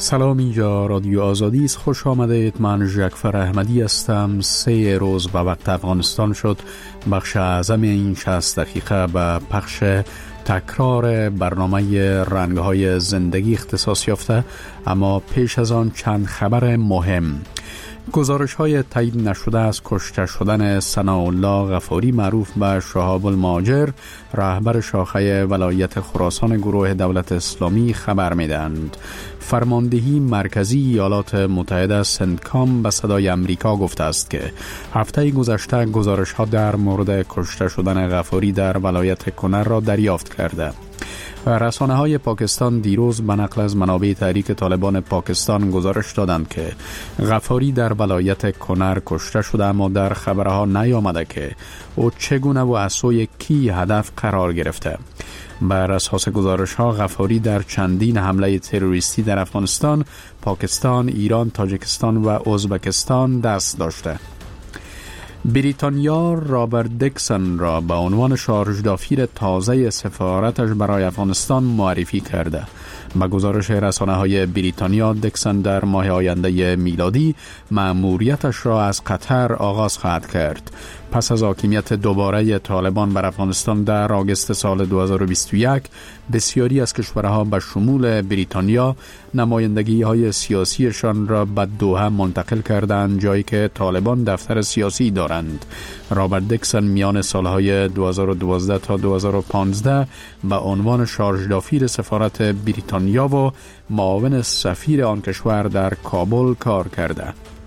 سلام، اینجا رادیو آزادی است. خوش آمدید. من جعفر احمدی هستم. 3 روز به وقت افغانستان شد بخش اعظم این 60 دقیقه به پخش تکرار برنامه رنگ‌های زندگی اختصاص یافته، اما پیش از آن چند خبر مهم. گزارش‌های تایید نشده از کشته شدن ثناءالله غفاری معروف به شهاب المهاجر، رهبر شاخه ولایت خراسان گروه دولت اسلامی خبر می‌دهند. فرماندهی مرکزی ایالات متحده سنتکام به صدای امریکا گفته است که هفته گذشته گزارش‌ها در مورد کشته شدن غفاری در ولایت کنر را دریافت کرده. رسانه‌های پاکستان دیروز به نقل از منابع تحریک طالبان پاکستان گزارش دادند که غفاری در ولایت کنر کشته شده، اما در خبرها نیامده که او چگونه و از سوی کی هدف قرار گرفته. بر اساس گزارش‌ها غفاری در چندین حمله تروریستی در افغانستان، پاکستان، ایران، تاجیکستان و ازبکستان دست داشته. بریتانیا رابرت دیکسون را به عنوان شارژ دافیر تازه سفارتش برای افغانستان معرفی کرده. با گزارش رسانه‌های بریتانیا، دیکسون در ماه آینده میلادی مأموریتش را از قطر آغاز خواهد کرد. پس از حاکمیت دوباره طالبان بر افغانستان در آگوست سال 2021، بسیاری از کشورها به شمول بریتانیا نمایندگی‌های سیاسیشان را به دوحه منتقل کردند، جایی که طالبان دفتر سیاسی دارند. رابرت دیکسون میان سالهای 2012 تا 2015 به عنوان شارژ دافیر سفارت بریتانیا و معاون سفیر آن کشور در کابل کار کرده.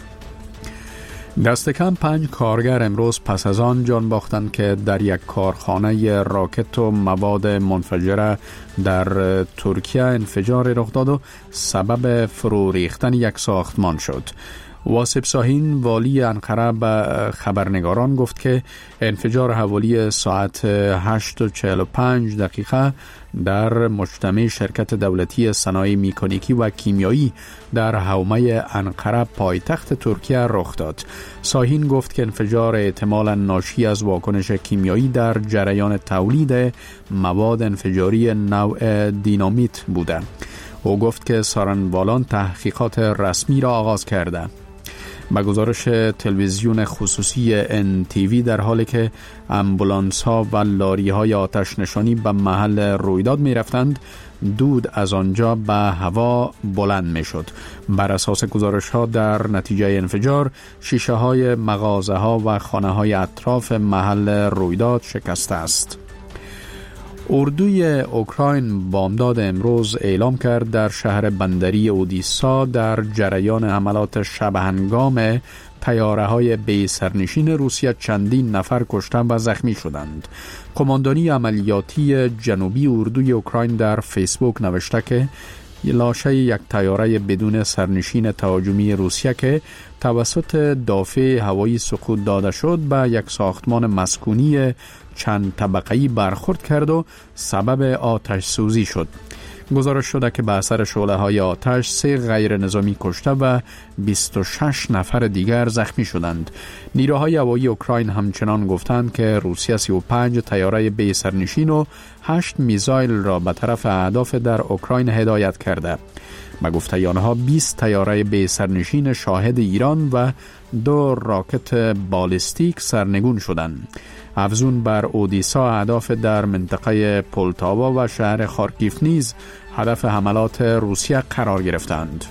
دست کم 5 کارگر امروز پس از آن جان باختند که در یک کارخانه راکت و مواد منفجره در ترکیه انفجار رخ داد و سبب فرو ریختن یک ساختمان شد. واسب شاهین والی انقره به خبرنگاران گفت که انفجار حوالی ساعت 8:45 در مجتمع شرکت دولتی صنایع مکانیکی و کیمیایی در حومه انقره پایتخت ترکیه رخ داد. شاهین گفت که انفجار احتمالاً ناشی از واکنش کیمیایی در جریان تولید مواد انفجاری نوع دینامیت بوده. او گفت که سارنوالان تحقیقات رسمی را آغاز کرده. با گزارش تلویزیون خصوصی NTV، در حالی که امبولانس ها و لاری های آتش نشانی به محل رویداد می رفتند، دود از آنجا به هوا بلند می شد. بر اساس گزارش ها، در نتیجه انفجار شیشه های مغازه ها و خانه های اطراف محل رویداد شکسته است. اردوی اوکراین بامداد امروز اعلام کرد در شهر بندری اودیسا در جریان حملات شب هنگام طیاره‌های بی سرنشین روسیه چندین نفر کشته و زخمی شدند. قماندانی عملیاتی جنوبی اردوی اوکراین در فیسبوک نوشته که لاشه یک طیاره بدون سرنشین تهاجمی روسیه که توسط دافع هوایی سقوط داده شد به یک ساختمان مسکونی چند طبقه‌ای برخورد کرد و سبب آتش سوزی شد. گزارش شده که به اثر شعله‌های آتش 3 غیر نظامی کشته و 26 نفر دیگر زخمی شدند. نیروهای هوایی اوکراین همچنان گفتند که روسیه 35 طیاره بی سرنشین و 8 میزایل را به طرف اهداف در اوکراین هدایت کرده. به گفته آنها 20 طیاره بی سرنشین شاهد ایران و 2 راکت بالستیک سرنگون شدند. افزون بر اودیسا، اهداف در منطقه پولتاوا و شهر خارکیف نیز هدف حملات روسیه قرار گرفتند.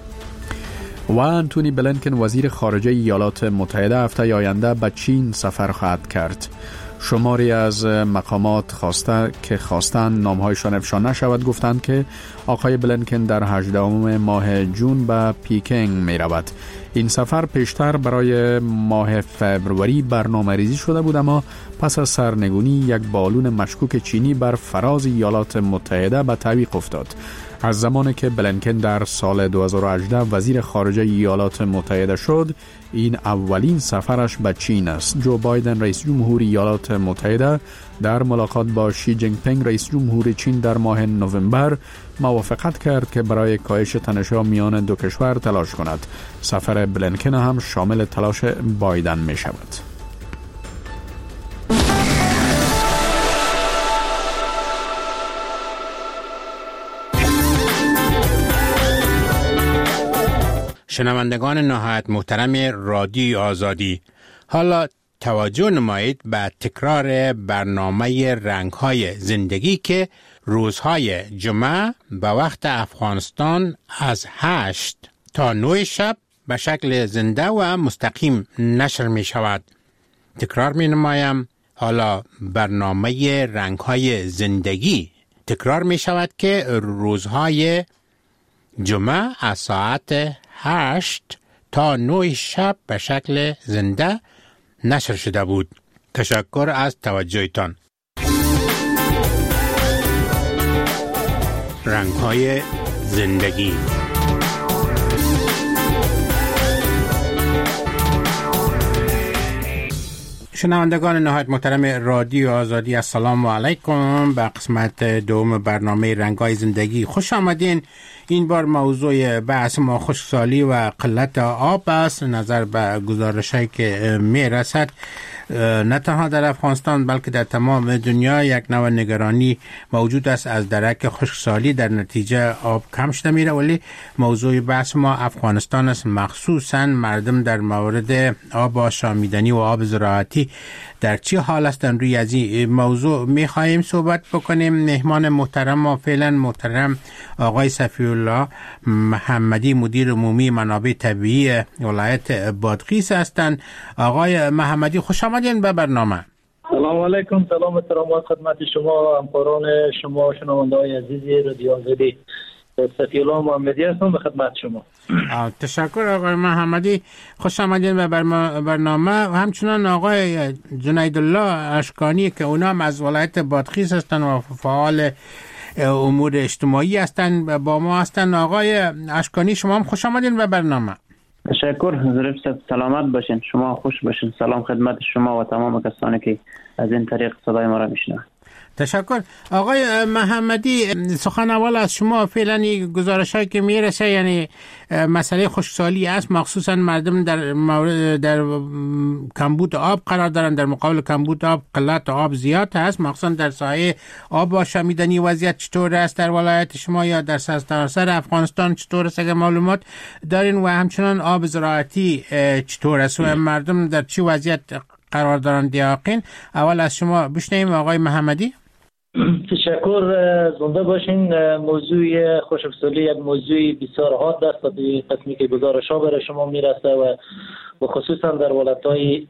و انتونی بلینکن وزیر خارجه ایالات متحده هفته آینده به چین سفر خواهد کرد. شماری از مقامات خواستند نامهایشان افشا نشود گفتند که آقای بلینکن در 18 ماه جون به پیکنگ می رود. این سفر پیشتر برای ماه فبروری برنامه ریزی شده بود، اما پس از سرنگونی یک بالون مشکوک چینی بر فراز ایالات متحده به تعویق افتاد. از زمانی که بلینکن در سال 2018 وزیر خارجه ایالات متحده شد، این اولین سفرش به چین است. جو بایدن رئیس جمهور ایالات متحده در ملاقات با شی جینگ پینگ رئیس جمهور چین در ماه نوامبر موافقت کرد که برای کاهش تنش‌ها میان دو کشور تلاش کند. سفر بلینکن هم شامل تلاش بایدن می شود. شنوندگان نهایت محترم رادیو آزادی، حالا توجه نمایید به تکرار برنامه رنگ‌های زندگی که روزهای جمعه به وقت افغانستان از 8 تا 9 شب به شکل زنده و مستقیم نشر می شود. تکرار می نمایم، حالا برنامه رنگ‌های زندگی تکرار می شود که روزهای جمعه از ساعت 8 تا 9 شب به شکل زنده نشر شده بود. تشکر از توجهتان. رنگ‌های زندگی. شنوندگان نهایت محترم رادیو آزادی، السلام علیکم. به قسمت دوم برنامه رنگ‌های زندگی خوش آمدین. این بار موضوع بحث ما خشکسالی و قلت آب است. نظر به گزارش‌هایی که می‌رسد نه تنها در افغانستان بلکه در تمام دنیا یک نوع نگرانی موجود است از درک خشکسالی در نتیجه آب کم شده میره، ولی موضوع بحث ما افغانستان است، مخصوصا مردم در مورد آب آشامیدنی و آب زراعتی در چه حال هستند. روی از این موضوع می‌خواهیم صحبت بکنیم. مهمان محترم ما فعلا محترم آقای صفی الله محمدی، مدیر عمومی منابع طبیعی ولایت بادغیس هستند. آقای محمدی خوش آمدین به برنامه. سلام علیکم. سلام و احترامات خدمت شما همکاران شما شنونده‌های عزیزی رادیو آزادی. صفی الله محمدی هستم به خدمت شما. تشکر آقای محمدی، خوش آمدین به برنامه. و همچنان آقای جنیدالله اشکانی که اونا از ولایت بادغیس هستن و فعال امور اجتماعی هستن با ما هستن. آقای اشکانی شما هم خوش آمدین به برنامه. تشکر. ظریف سلامت باشین، شما خوش باشین. سلام خدمت شما و تمام کسانی که از این طریق صدای ما را میشنوند. تشکر. آقای محمدی، سخن اول از شما. فعلا گزارش‌هایی که میرسه یعنی مسئله خشکسالی است، مخصوصا مردم در کمبود آب قرار دارن. در مقابل کمبود آب قلت آب زیاد است، مخصوصا در ساحه آب آشامیدنی. وضعیت چطور است در ولایت شما یا در سراسر افغانستان چطور است اگر معلومات دارین؟ و همچنان آب زراعتی چطور است و مردم در چه وضعیت قرار دارند؟ یقین اول از شما بشنویم آقای محمدی. تشکر. زنده باشین. موضوع خشکسالی یک موضوع بسیار حاد است و به قسمی که گزارش‌ها برای شما میرسه و خصوصا در ولایت‌های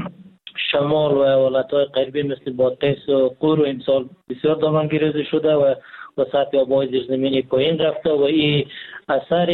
شمال و ولایت‌های غربی مثل بادغیس و قور امسال بسیار دامنگیری شده و سطح آب‌های زیرزمینی پایین رفته و این اثر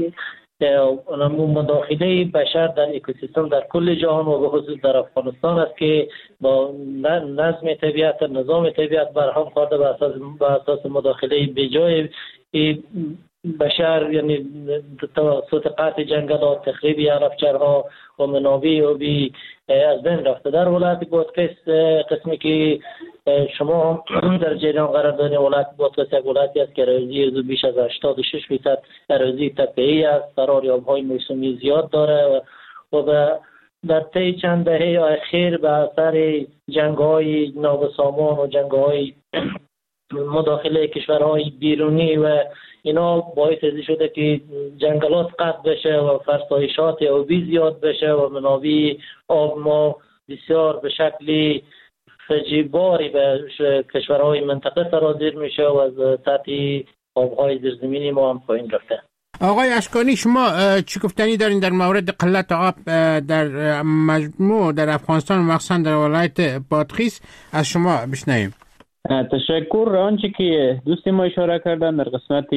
مداخله بشر در اکوسیستم در کل جهان و به خصوص در افغانستان است که با نظم طبیعت، نظام طبیعت برهم خورده به اساس مداخله بجای بشر، یعنی توسط قطع جنگلات، تخریب یخچال‌ها و منابع آبی از بین رفته. در ولایت بادغیس قسمی که شما در جریان قرار دارید، ولایت بادغیس یک ولایتی است که اراضی بیش از 86% اراضی تپه‌ای است، قرار آب‌های موسمی زیاد داره و در طی چند دهه اخیر به اثر جنگ‌های نابسامان و جنگ‌های مداخله کشورهای بیرونی و اینا باعث شده که جنگلات قطع بشه و فرسایشات آبی زیاد بشه و منابع آب ما بسیار به شکل فجیع‌باری به کشورهای منطقه سرازیر میشه و از سطح آبهای زیرزمینی ما هم پایین رفته. آقای اشکانی شما چی گفتنی دارین در مورد قلت آب در مجموع در افغانستان و مخصوصا در ولایت بادغیس؟ از شما بشنویم. تشکر. آنچه که دوست ما اشاره کردن در قسمت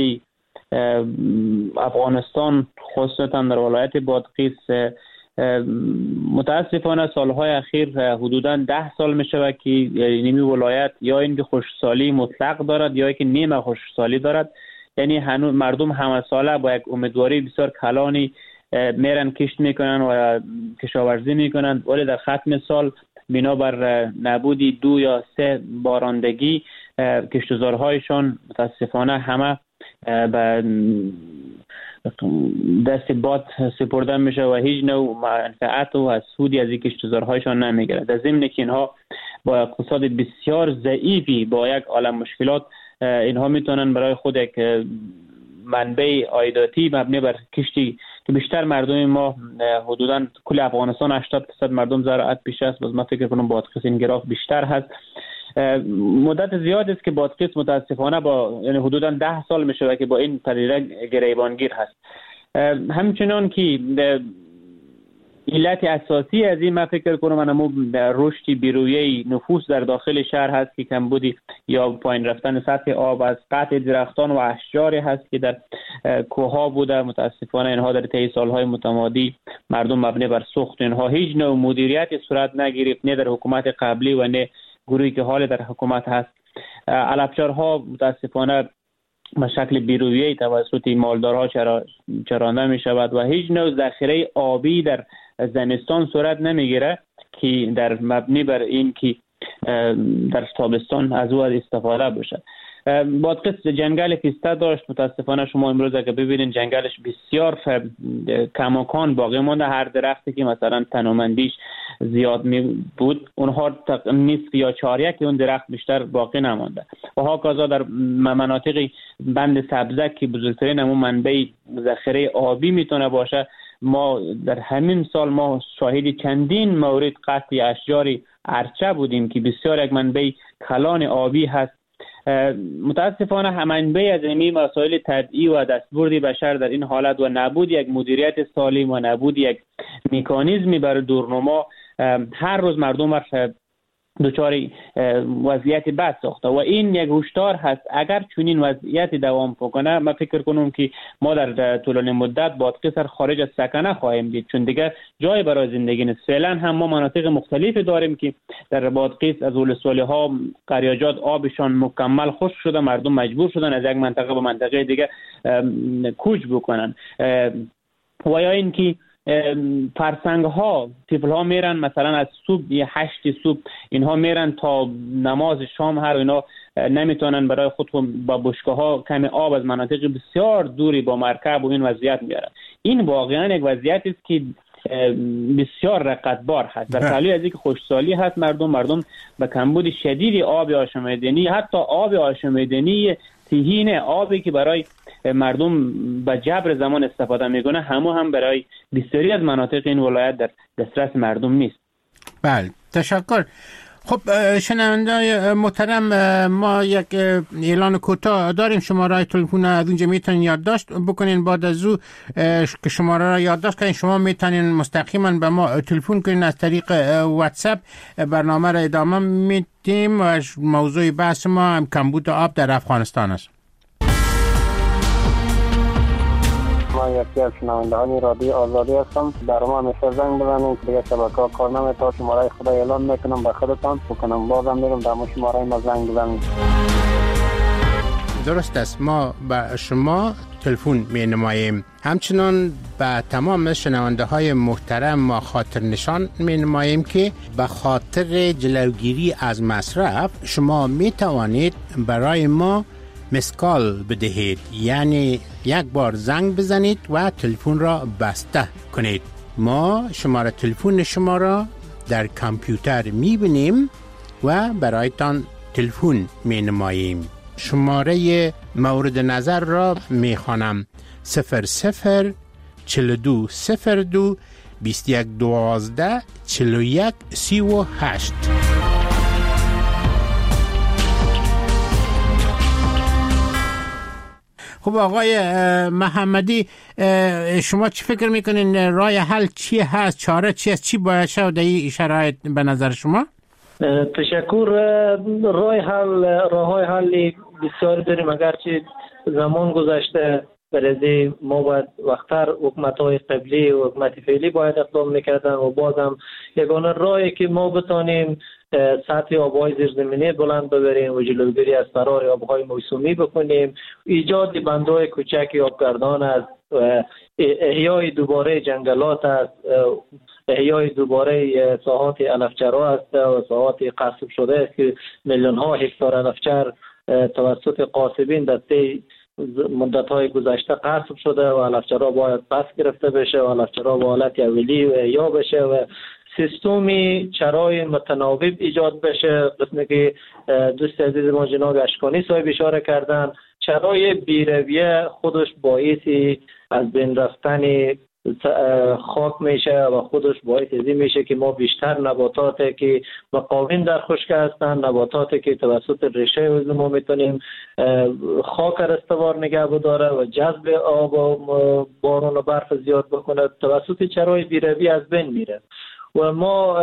افغانستان خصوصا در ولایت بادغیس، متاسفانه سالهای اخیر حدوداً 10 سال می شود که نیمی ولایت یا اینکه خشکسالی مطلق دارد یا اینکه نیمه خشکسالی دارد. یعنی هنوز مردم همه ساله با یک امیدواری بسیار کلانی میرن کشت میکنن و کشاورزی میکنن، ولی در ختم سال بنابر نبودی 2 یا 3 بارندگی کشتزارهایشان متاسفانه همه به دست باد سپرده میشه و هیچ نوع منفعت و سودی از این کشتزارهایشان نمیگیره. در ضمن که اینها با اقتصاد بسیار ضعیفی با یک عالم مشکلات اینها میتونن برای خود یک منبع عایداتی مبنی بر کشتی که بیشتر مردم ما حدوداً کل افغانستان 80% مردم زراعت پیشه است. باز من فکر کنم بادغیس این گراف بیشتر هست. مدت زیاد است که بادغیس متاسفانه با یعنی حدوداً 10 سال میشه که با این پدیده گریبانگیر هست. همچنان که علت اساسی از این من فکر کنم انمو رشد بیرویه نفوس در داخل شهر هست که کمبودی یا پایین رفتن سطح آب از قطع درختان و اشجار هست که در کوهها بوده. متاسفانه اینها در طی سالهای متمادی مردم مبنی بر سوخت اینها هیچ نوع مدیریت صورت نگرفت، نه در حکومت قبلی و نه گروهی که حال در حکومت هست. علفچارها متاسفانه به شکل بیرویه توسط مالدارها چرانده می شود و هیچ نوع ذخیره آبی در زمستان صورت نمیگیره که در مبنی بر این که در تابستان از او استفاده بشه. بادغیس جنگل پیسته داشت، متاسفانه شما امروز اگه ببینید جنگلش بسیار کماکان باقی مانده. هر درختی که مثلا تنومندیش زیاد می بود اونها نصف یا چهارک اون درخت بیشتر باقی نمانده و هاکذا در مناطق بند سبزک که بزرگترین همون منبع ذخیره آبی میتونه باشه، ما در همین سال ما شاهد چندین مورد قطع اشجار ارچه بودیم که بسیار یک منبع کلان آبی هست. متاسفانه منبع از این مسائل طبیعی و دستبرد بشر در این حالت و نبود یک مدیریت سالم و نبود یک مکانیزمی برای دورنما هر روز مردم دچار وضعیت بد ساخته و این یک هشدار هست. اگر چنین وضعیت دوام بکنه من فکر کنم که ما در طولانی مدت بادغیس خارج از سکنه خواهیم دید، چون دیگه جای برای زندگی نیست. فعلا هم ما مناطق مختلفی داریم که در بادغیس از ولسوالی ها قریاجات آبشان مکمل خشک شده، مردم مجبور شدن از یک منطقه به منطقه دیگه کوچ بکنن و یا اینکه فرسنگ ها طفل ها میرن مثلا از صبح 8 صبح اینها میرن تا نماز شام هر اینا نمیتونن برای خود با بشکه ها کمی آب از مناطق بسیار دوری با مرکب و این وضعیت میارن. این واقعا یک وضعیت است که بسیار رقتبار هست. در پهلوی از اینکه خشکسالی هست مردم به کمبود شدید آب آشامیدنی، حتی آب آشامیدنی تهین آبی که برای مردم به جبر زمان استفاده میکنه هم برای بسیاری از مناطق این ولایت در دسترس مردم نیست. بله، تشکر. خب شنونده‌های محترم، ما یک اعلان کوتاه داریم. شماره تلفن از اونجا میتونین یادداشت بکنین. بعد از او که شماره را یادداشت کنین شما میتونین مستقیما به ما تلفن کنین از طریق واتساپ. برنامه را ادامه میدیم و موضوع بحث ما کمبود آب در افغانستان است. من یکی از شنوندگان رادیو آزادی هستم. در ما همیشه زنگ بزنید، دیگه شبکه‌ها کار نمی‌کنه. شماره خدا اعلان میکنم به خودتان بکنم، بازم میرم در شماره ما زنگ بزنید. درست است، ما به شما تلفن می‌نماییم. همچنان به تمام شنونده‌های محترم ما خاطر نشان می‌نماییم که به خاطر جلوگیری از مصرف شما می‌توانید برای ما مسکال بدهید، یعنی یک بار زنگ بزنید و تلفن را بسته کنید. ما شماره تلفن شما را در کامپیوتر میبینیم و برایتان تلفن مینماییم. شماره مورد نظر را میخوانم: 00 42 02 21 12 41 38. خب آقای محمدی، شما چی فکر میکنین راه حل چی هست؟ چاره چی است؟ چی باید شد در این شرایط به نظر شما؟ تشکر. راه حل بسیار داریم، اگرچه زمان گذشته برای ما باید وقتر حکومت‌های قبلی و حکومت فعلی باید اقدام میکردن و بازم یگانه راهی که ما بتانیم سطح آب‌های زیرزمینی بلند ببریم و جلوگیری از فرار آب‌های موسمی بکنیم، ایجاد بندهای کوچک آبگردان است، احیای دوباره جنگلات است، احیای دوباره ساحات علفچرا است و ساحات قصب شده است که میلیون‌ها هکتار علفچر توسط قاصبین در طی مدت‌های گذشته قصب شده و علفچرا باید پس گرفته بشه و علفچرا به حالت اولی و احیا بشه و سیستمی چرای متناوب ایجاد بشه. قسمی که دوست عزیز ما جناب اشکانی صاحب اشاره کردن، چرای بیرویه خودش باعث از بین رفتن خاک میشه و خودش باعث این میشه که ما بیشتر نباتاتی که مقاوم در خشکی هستند، نباتاتی که توسط ریشه عضو ما میتونیم خاک را استوار نگه بداره و جذب آب و باران و برف زیاد بکنه، توسط چرای بیروی از بین میره. و ما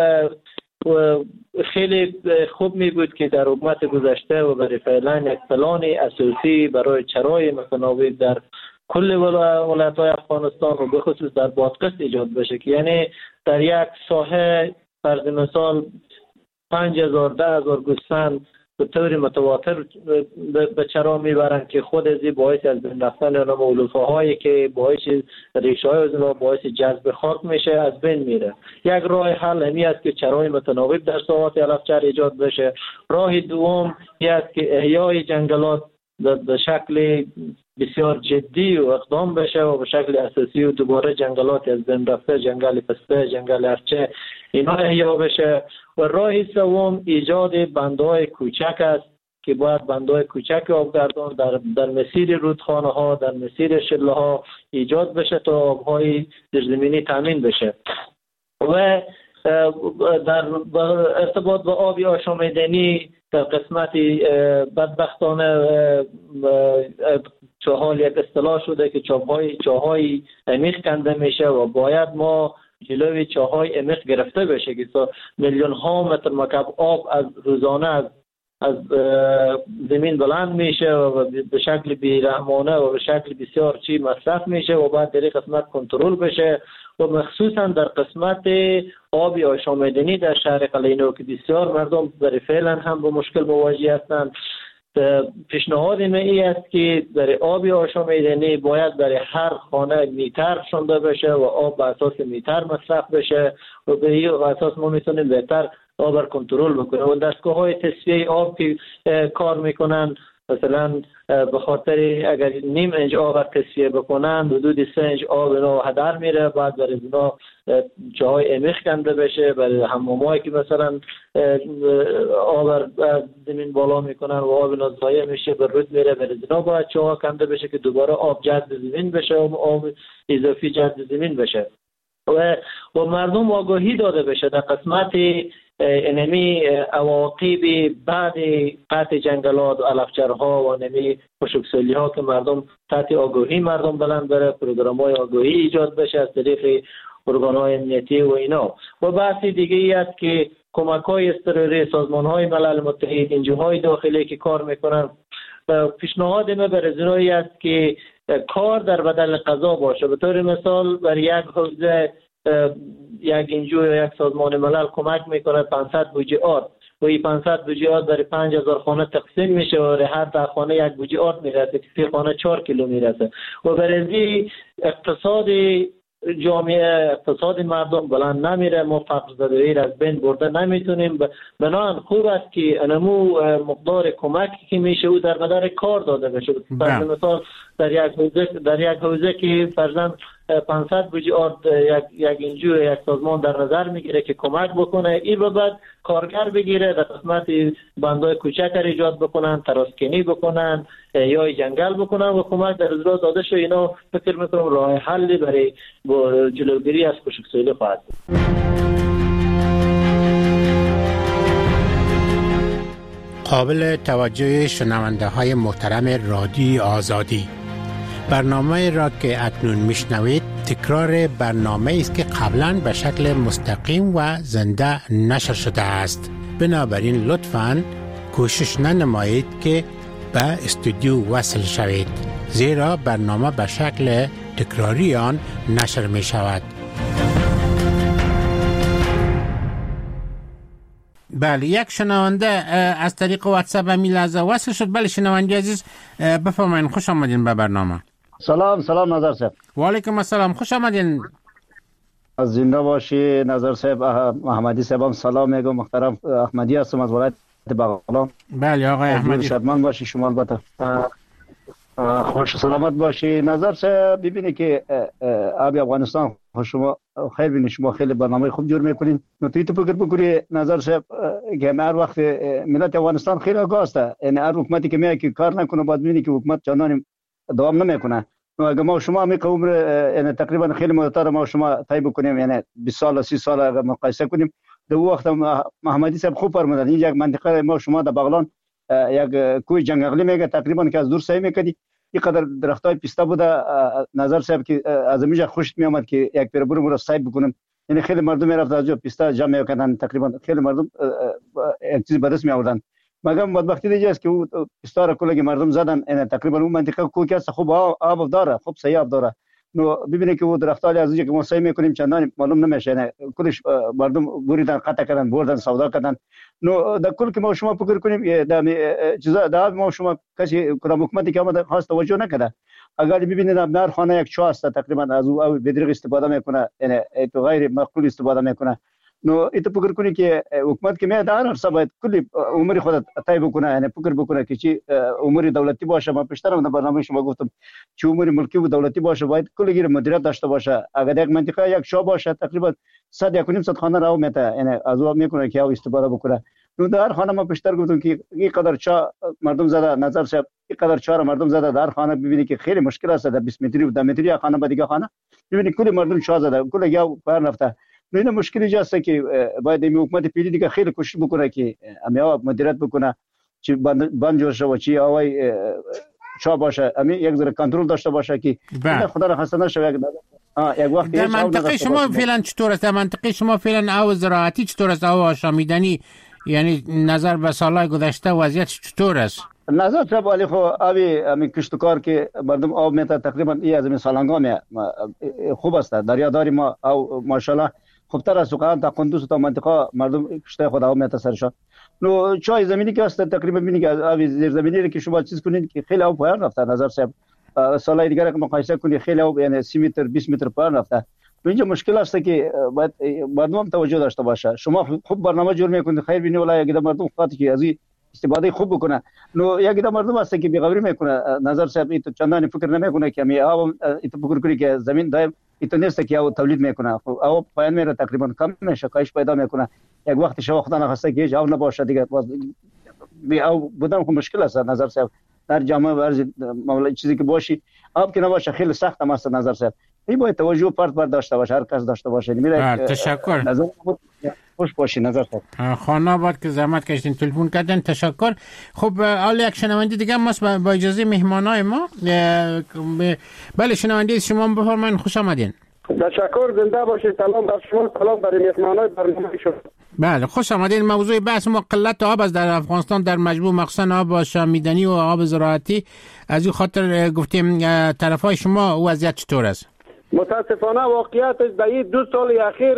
خیلی خوب می بود که در حکومت گذشته و برای فعلا یک پلان اساسی برای چرای متناوب در کل ولایت‌های افغانستان و به خصوص در بادغیس ایجاد بشه، که یعنی در یک ساحه فرض مثال 5000 10,000 گوسفند به طور متواتر به چرا میبرن که خود از این باعث از بین رفتن اونم علوفه هایی که باعث ریشه های از باعث جذب خاک میشه از بین میره. یک راه حل همی است که چرای متناوب در ساحات علفچر ایجاد بشه. راه دوم این است که احیای جنگلات به شکل بسیار جدی و اقدام بشه و به شکل اساسی و دوباره جنگلات از بین رفته، جنگل پسته، جنگل ارچه، اینا احیا بشه. و راه سوم ایجاد بندهای کوچک است که باید بندهای کوچک آبگردان در مسیر رودخانه ها، در مسیر شله ها ایجاد بشه تا آبهای زیرزمینی تامین بشه. و در ارتباط با آب آشامیدنی در قسمتی بدبختانه چاهال یک اصطلاح شده که چاهای عمیق کنده میشه و باید ما جلوی چاهای عمیق گرفته بشه که میلیون ها متر مکعب آب از روزانه از زمین بلند میشه و به شکل بیرحمانه و به شکل بسیار مصرف میشه و باید در این قسمت کنترل بشه. و مخصوصا در قسمت آبی آشامیدنی در شهر قلعه‌نو که بسیار مردم در فعلا هم با مشکل مواجه هستند، پیشنهاد من این است که در آبی آشامیدنی باید برای هر خانه میتر شونده بشه و آب به اساس میتر مصرف بشه و به این اساس ما میتونیم بهتر آب را کنترل بکنیم. و دستگاه های تصفیه آب که کار میکنن مثلا به خاطر اگر نیم انچ آب تصفیه بکنن حدود 3 انچ آب اینا هدر میره، بعد برای اینا چاهای عمیق کنده بشه، برای حمامایی که مثلا آب از زمین بالا میکنن و آب اینا ضایع میشه به رود میره، برای اینا باید چاها کنده بشه که دوباره آب جذب زمین بشه و آب اضافی جذب زمین بشه. و مردم آگاهی داده بشه در قسمت انمی عواقب بعد قطع جنگلات و علفچرها و انمی خشکسالی ها که مردم تحت آگاهی مردم بلند بره، پروگرام های آگاهی ایجاد بشه از طریق ارگان های امنیتی و اینا. و بحث دیگه ای است که کمک های اضطراری سازمان های ملل متحد، انجیوهای داخلی که کار میکنن، پیشنهاد ما برای زنایی است که کار در بدل قضا باشه. به طور مثال بر یک حوزه یک انجیو یا یک سازمان ملل کمک میکنه 500 بوجه آرد و این 500 بوجه آرد برای 5000 خانه تقسیم میشه و هر ده خانه یک بوجه آرد میرسه که فی خانه 4 کیلو میرسه و برای اقتصاد جامعه، اقتصاد مردم بلند نمیره. ما فقر زدگی را از بین برده نمیتونیم. بنابراین خوب است که انمو مقدار کمکی که میشه او در مدار کار داده بشه. مثلا در یک حوزه که فرضاً 500 بوجه آرد یک انجیو یک سازمان در نظر میگیره که کمک بکنه، این رو بعد کارگر بگیره در قسمت بندای کوچک ایجاد بکنن، تراسکنی بکنن یا جنگل بکنن و کمک در اجرا داده شه. اینا فکر میکنم راه حلی برای جلوگیری از خشکسالی خواهد بود. قابل توجه شنونده های محترم رادیو آزادی، برنامه را که اکنون میشنوید تکرار برنامه است که قبلا به شکل مستقیم و زنده نشر شده است. بنابراین لطفاً کوشش ننمایید که به استودیو وصل شوید، زیرا برنامه به شکل تکراری آن نشر می شود. بله، یک شنونده از طریق واتساپ می لحظه وصل شد. بله شنونده عزیز بفرمایید، خوش آمدین به برنامه. سلام نظر صاحب. و علیکم السلام، خوش آمدین. از زنده باشی نظر صاحب. احمدی صاحبم سلام میگم. محترم احمدی هستم از ولایت بغلان. بله آقای احمدی، شادمان باشی شما. البته خوش سلامت باشی نظر صاحب. ببینی که آب افغانستان شما خیر بینید، شما خیلی برنامه خوب جور میکنین. تو فکر بکنی نظر صاحب که هر وقت ملت افغانستان خیلی آگاه است، یعنی هر حکومتی که میاد که کار نکنه بعد میبینی که حکومت چندان دوام نمیکنه. اگه ما شما می عمر یعنی تقریبا خیلی مدت ما شما طی بکنیم، یعنی 20 سال 30 سال اگر مقایسه کنیم، در وقت محمدی صاحب خوب فرمودن این یک منطقه ما شما در بغلان یک کوی جنگلی میگه تقریبا که از دور سعی میکردی اینقدر درختای پیستا بوده. نظر صاحب که از اینجا خوش می آمد که یک پیر برو سعی بکنم، یعنی خیلی مردم میرفت از جو پیستا جمع میکردن، تقریبا خیلی مردم یک چیز به دست می آوردن. مگر بدبختی دیگه است که او پیستا را کلی مردم زدن، یعنی تقریبا اون منطقه کوی که است خوب آب داره، خوب سیاه آب داره. نو ببینید که او درختای از اینجا که ما سعی میکنیم چندان معلوم نمیشه، یعنی کلش مردم بریدن، قطع کردن، بردن، سودا کردن. نو در کل که ما شما فکر کنیم در چیزا در ما شما کسی کدام حکومتی که آمده خاص توجه نکرده. اگر ببینید در خانه یک چاه است تقریبا از او بدرق استفاده میکنه، یعنی تو غیر معقول استفاده میکنه. نو ایت فکر کنی که حکومت که میاد هر سبب کلی عمر خود طی بکنه، یعنی فکر بکنه که چی عمر دولتی باشه. ما پیشتر در برنامه شما گفتم چه عمر ملکی و دولتی باشه، باید کلی گیر مدیریت داشته باشه. اگر یک منطقه یک شاه باشه تقریبا 100 خانه راو میته، یعنی از او میکنه که او استفاده بکنه. نو در خانه ما پیشتر گفتم که این قدر چا مردم زده، نظر صاحب این قدر چا مردم زده در خانه، ببینید که خیلی مشکل است. در 20 متری و 10 متری خانه با دیگه خانه ببینید کلی مردم چا زده، کلی یا پر رفته. این مشکلی جاست که باید این حکومت پیلی دیگه خیلی کوشش بکنه که امیا مدیریت بکنه، چی بند جوش و چی اوای چا باشه، امی یک ذره کنترل داشته باشه که خدا را خسته نشه. یک وقت در منطقه شما فعلا چطور است؟ در منطقه شما فعلا او زراعتی چطور است؟ او آشامیدنی، یعنی نظر به سالهای گذشته وضعیت چطور است؟ نظر طب علی خو آبی کشتکار که مردم آب میته تقریبا این از این سالانگا خوب است. دریاداری ما او ماشاءالله خوبتر از سوقان تا قندوز تا منطقه مردم کشته خود آب میته سرشان. نو چای زمینی که است تقریبا ببینید که آب زیر زمینی که شما چیز کنید که خیلی آب پایین رفته. نظر صاحب سالهای دیگر که مقایسه کنید خیلی آب یعنی 30 متر 20 متر پایین رفته. اینجا مشکل است که باید مردم توجه داشته باشه. شما خوب برنامه جور میکنید خیر بینی ولی اگه مردم خاطر که از استفاده خوب بکنه. نو یک دم مردم است که بی‌غوری میکنه. نظر صاحب ایت چندانی فکر نمیکنه که می آب ایت فکر کنی که زمین دایم ایت نیست که او تولید میکنه، او پایین میره تقریبا کم میشه، کاهش پیدا میکنه. یک وقت شما خدا نخواسته که جواب نباشه دیگه بی او بودن خو مشکل است. نظر صاحب در جامعه ورز مولا چیزی که باشی آب که نباشه خیلی سخت است. نظر صاحب این باید توجه پرت داشته باشه، هر کس داشته باشه. تشکر. نظر خوش باشی. نظر صاحب خانه آباد که زحمت کشیدین تلفن کردن، تشکر. خب حالا یک شنونده دیگه ماست با اجازه مهمانای ما. بله شنونده شما بفرمایید، خوش آمدین. تشکر، زنده باشید. سلام بر شما، سلام برای مهمانای برنامه شما. بله خوش آمدین. موضوع بحث ما قلت آب است در افغانستان در مجموع، مخصوصا آب آشامیدنی و آب زراعتی. از این خاطر گفتیم طرفای شما وضعیت چطور است؟ متاسفانه واقعیت است در این 2 سال اخیر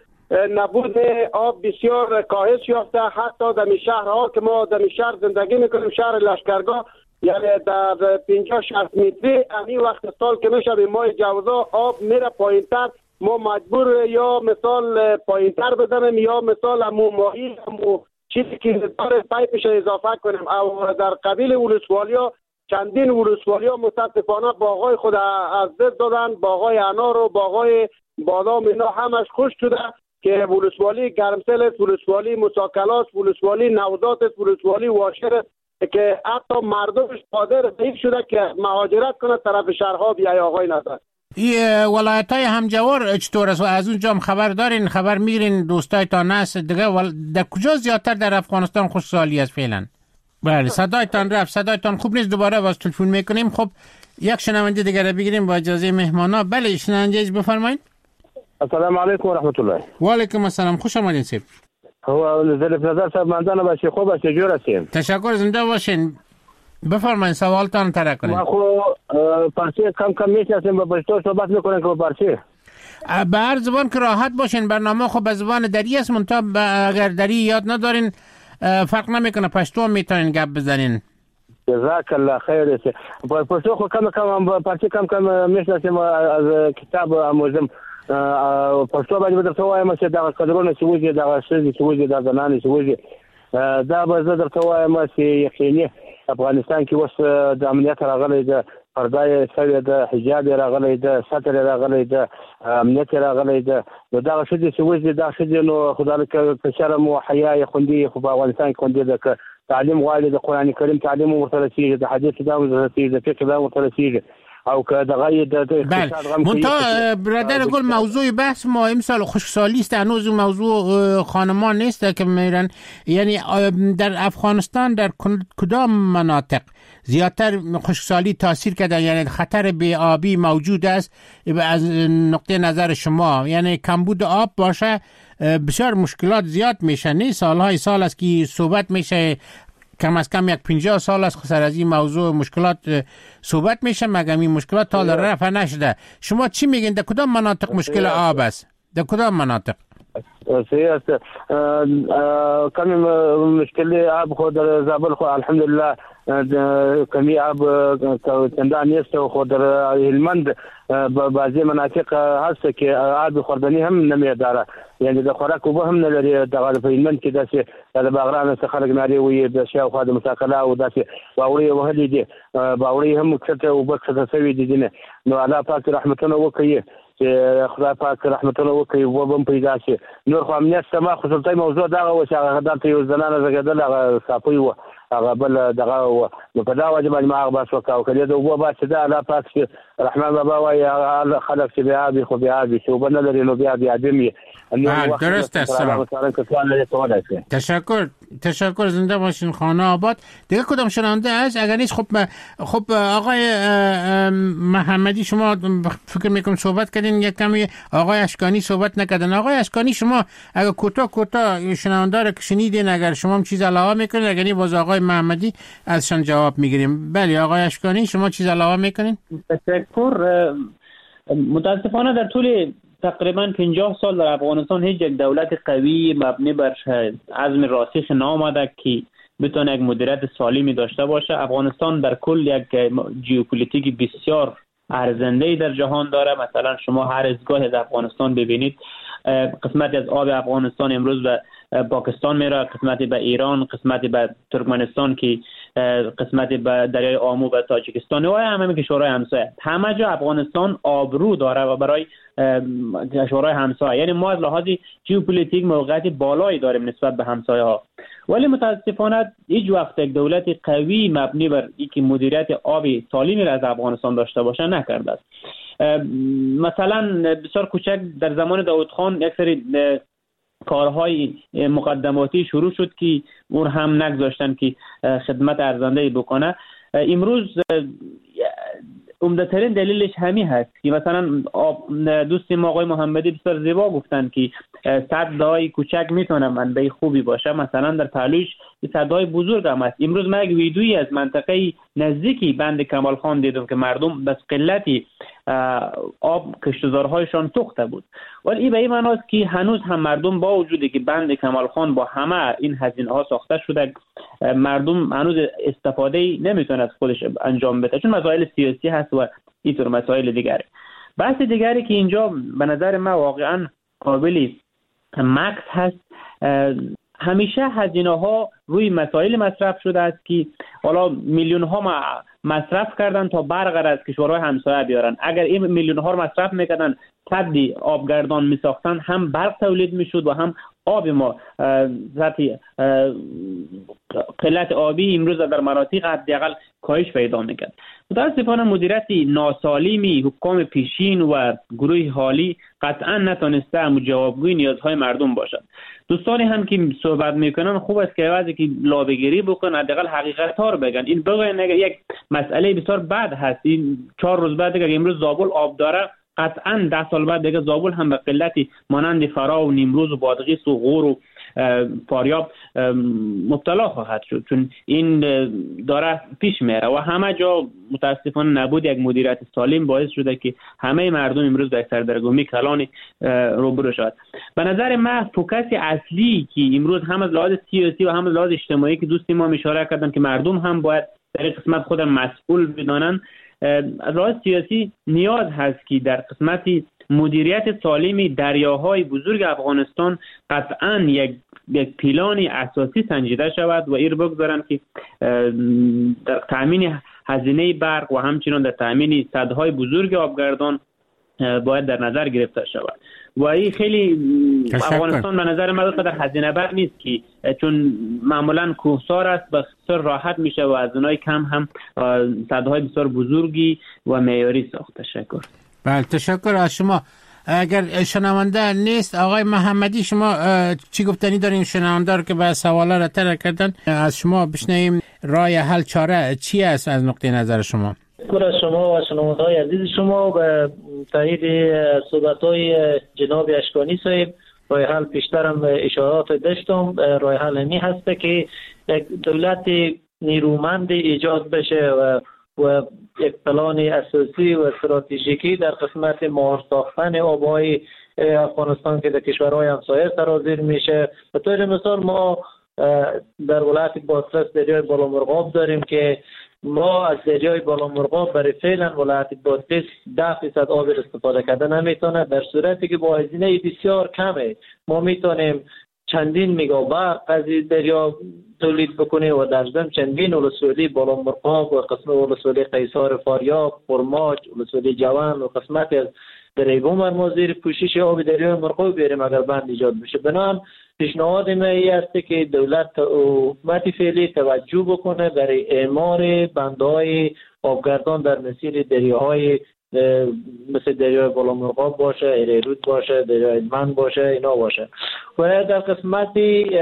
نبود آب بسیار کاهش یافته. حتی در شهرها که ما در شهر زندگی میکنیم، شهر لشکرگاه، یعنی در 50-60 متری همین وقت سال که میشه به ماه جوزا آب میره پایینتر. ما مجبور یا مثال پایینتر بزنیم یا مثال همون ماهی همون چیزی که داره پایپش اضافه کنیم. او در قبیل ولسوالیا چندین ولسوالیا متاسفانه باغای خود از دست دادن، باغای انار و باغای بادام اینا همش خشک شده که ولسوالی گرمسل است، ولسوالی مساکلات، ولسوالی نوزات است، ولسوالی واشر است که حتی مردمش قادر ضعیف شده که مهاجرت کنه طرف شهرها بیای آقای نظر. این ولایت‌های همجوار چطور است و از اونجا هم خبر دارین، خبر میگیرین دوستایتان هست دیگه؟ در کجا زیادتر در افغانستان خوشحالی است فعلا؟ بله صدایتان رفت، صدایتان خوب نیست، دوباره باز تلفن میکنیم. خب یک شنونده دیگه رو بگیریم با اجازه مهمانا. بله شنونده بفرمایید. السلام علیکم و رحمت الله. و علیکم السلام، خوش آمدین سید. هو ظریف نظر صاحب مندانه باشی، خوب است، جور هستیم. تشکر، زنده باشین. بفرمایید سوالتان طرح کنید. ما خو فارسی کم میشناسیم، با پشتو صحبت میکنن که با فارسی. به هر زبان که راحت باشین. برنامه خب به زبان دری است، منتها اگر دری یاد ندارین فرق نمیکنه، پشتو میتونین گپ بزنین. جزاک الله خیر. پشتو خو کم فارسی کم میشناسیم، از کتاب آموزم. پښتو باندې درته وایم چې دا قدرونه چې وځي دا شې چې وځي دا زنانه چې وځي دا به زه درته وایم چې یقیني افغانستان کې اوس د امنیت راغلی د پردای سوي د حجاب راغلی د ستر راغلی د امنیت راغلی د دا شې چې وځي دا شې نو خدای که شرم او حیا خوندي خو په افغانستان کې خوندي د تعلیم غواړي، د قران کریم تعلیم ورته رسیږي، د حدیث دا ورته رسیږي، د فقه دا ورته رسیږي، او که دغه د اقتصاد غم مونتا برادر گل موضوع بحث ما امسال خشکسالی است. هنوز موضوع خانمان نیست که میرن، یعنی در افغانستان در کدام مناطق زیادتر خشکسالی تاثیر کرده، یعنی خطر بی‌آبی موجود است از نقطه نظر شما؟ یعنی کمبود آب باشه بسیار مشکلات زیاد میشه. نه سالهای سال است که صحبت میشه، کم از کم 50 سال است سر از این موضوع مشکلات صحبت میشه، مگر این مشکلات تا رفع نشده. شما چی میگین در کدام مناطق مشکل آب است؟ در کدام مناطق؟ سیاست کمی مشکل آب خود در زابل خود الحمدلله کمی آب چندان نیست و خود در هلمند بعضی مناطق هست که آب خوردنی هم نمیداره، یعنی د خوراک وبه هم نه لري. د هلمند کې داسې د باغران څخه خلک ناري وي د شاوخوا د مساقله او داسې باوري وهلي دي، باوري هم کته وبه څه سوي دي نه. نو الله پاک رحمتونه وکړي چې خدای پاک رحمتونه وکړي وبم پیدا شي. نور خو امنیت سما خصوصي موضوع دا و چې هغه دلته یو زنانه زګدل هغه صافي و هغه بل دغه نو په دا وجه باندې ما هغه بس وکاو کړي د وبو بس دا الله پاک رحمان بابا وايي خلک چې بیا به خو بیا به شو بنه لري نو بیا بیا دمي. درست است. تشکر زنده باشین خانه آباد. دیگه کدام شنونده است؟ اگر نیست خب آقای محمدی شما فکر میکنم صحبت کردین، یک کمی آقای اشکانی صحبت نکردن. آقای اشکانی شما اگر کوتاه شنونده رو که شنیدین اگر شما هم چیز علاوه میکنین، اگر nie باز آقای محمدی ازشان جواب میگیریم. بله آقای اشکانی شما چیز علاوه میکنین؟ تشکر. متاسفانه در طول تقریبا 50 سال در افغانستان هیچ یک دولت قوی مبنی بر عزم راسخ نامده که بتونه یک مدیریت سالمی داشته باشه. افغانستان در کل یک ژئوپلیتیک بسیار ارزنده در جهان داره. مثلا شما هر از گاه از افغانستان ببینید قسمتی از آب افغانستان امروز به پاکستان میره، قسمتی به ایران، قسمتی به ترکمنستان که قسمتی به دریای آمو و تاجیکستان و همه کشورهای همسایه. همه جا افغانستان آبرو داره و برای کشورهای همسایه، یعنی ما از لحاظ ژئوپلیتیک موقعیت بالایی داریم نسبت به همسایه ها. ولی متاسفانه هیچ وقت یک دولت قوی مبنی بر اینکه مدیریت آب سالمی را از افغانستان داشته باشه نکرده است. مثلا بسیار کوچک در زمان داود خان یک سری کارهای مقدماتی شروع شد که اون هم نگذاشتن که خدمت ارزنده بکنه. امروز عمده‌ترین دلیلش همین هست که مثلا دوست ما آقای محمدی بسیار زیبا گفتن که سدهای کوچک میتونه منبع خوبی باشه. مثلا در پهلویش سدهای بزرگ هم هست. امروز من یک ویدیویی از منطقه نزدیکی بند کمال خان دیدم که مردم بس قلتی آب کشتزارهایشان سوخته بود. ولی این به این معناست که هنوز هم مردم با وجودی که بند کمال خان با همه این هزینه ها ساخته شده، مردم هنوز استفاده نمیتونه از خودش انجام بده، چون مسائل سیاسی هست و اینطور مسائل دیگری. بحث دیگری که اینجا به نظر من واقعا قابل مکس هست، همیشه هزینه ها روی مسائل مصرف شده است که حالا میلیون ها مصرف کردن تا برق از کشورهای همسایه بیارن. اگر این میلیون ها رو مصرف میکردن سدی آبگردان میساختن، هم برق تولید میشد و هم آب ما ذاتی قلت آبی امروز در مناطق حداقل کاهش پیدا میکرد. متاسفانه مدیریت ناسالمی حکام پیشین و گروه حالی قطعا نتونسته جوابگوی نیازهای مردم باشد. دوستانی هم که صحبت میکنن خوب است که عوضی که لابه‌گیری بکنن حداقل حقیقت ها رو بگن. این بگن یک مسئله بسیار بد هست، این 4 روز بعد اگر امروز زابل آب داره قطعا 10 سال بعد دیگه زابل هم به قلتی مانند فرا و نیمروز و بادغیس و غور و فاریاب مبتلا خواهد شد، چون این داره پیش میره و همه جا متاسفانه نبود یک مدیریت سالم باعث شده که همه مردم امروز به سردرگمی کلانی روبرو شد. به نظر من فوکس اصلی که امروز هم از لحاظ سیاسی و هم از لحاظ اجتماعی که دوستی ما اشاره کردن که مردم هم باید در این قسمت خود مسئول بدانن، از لحاظ سیاسی نیاز هست که در قسمت مدیریت سالمی دریاهای بزرگ افغانستان قطعا یک پیلان اساسی سنجیده شود و این رو بگذارن که در تامین هزینه برق و همچنین در تامین سدهای بزرگ آبگردان باید در نظر گرفته شود و این خیلی افغانستان به نظر من قدر هزینه بر نیست که چون معمولا کوهسار است بسیار راحت میشه و از اونای کم هم سدهای بسیار بزرگی و معیاری ساخته. تشکر. بله تشکر از شما. اگر شنونده نیست آقای محمدی شما چی گفتنی دارین شنونده رو که به سوالا را طرح کردن از شما بشنویم راه حل چاره چی است از نقطه نظر شما؟ از شما و شنونده‌های عزیز شما به تایید صحبت‌های جناب اشکانی صاحب راه حل پیشترم اشارات داشتم. راه حل این هست که یک دولت نیرومند ایجاد بشه و یک پلان اساسی و استراتژیکی در قسمت مهار ساختن آبهای افغانستان که در کشورهای همسایه سرازیر میشه. به طور مثال ما در ولایت بادغیس دریای بالامرغاب داریم که ما از دریای بالامرغاب برای فعلا ولایت بادغیس 10% آب استفاده کرده نمیتونه، در صورتی که با هزینه بسیار کمه ما میتونیم چندین میگاوات از دریا تولید بکنه و در ضمن چندین ولسوالی بالامرغاب و قسمت ولسوالی قیصار فاریاب، خرماج، ولسوالی جوان و قسمت از دریگم ما زیر پوشش آب دریای مرغاب بیاریم اگر بند ایجاد بشه. بنابراین پیشنهاد من این است که دولت و حکومت فعلی توجه بکنه برای اعمار بندهای آبگردان در مسیر دریاهای مثل دریای بالامرغاب باشه، ایرود باشه، دریای هلمند باشه، اینا باشه و در قسمت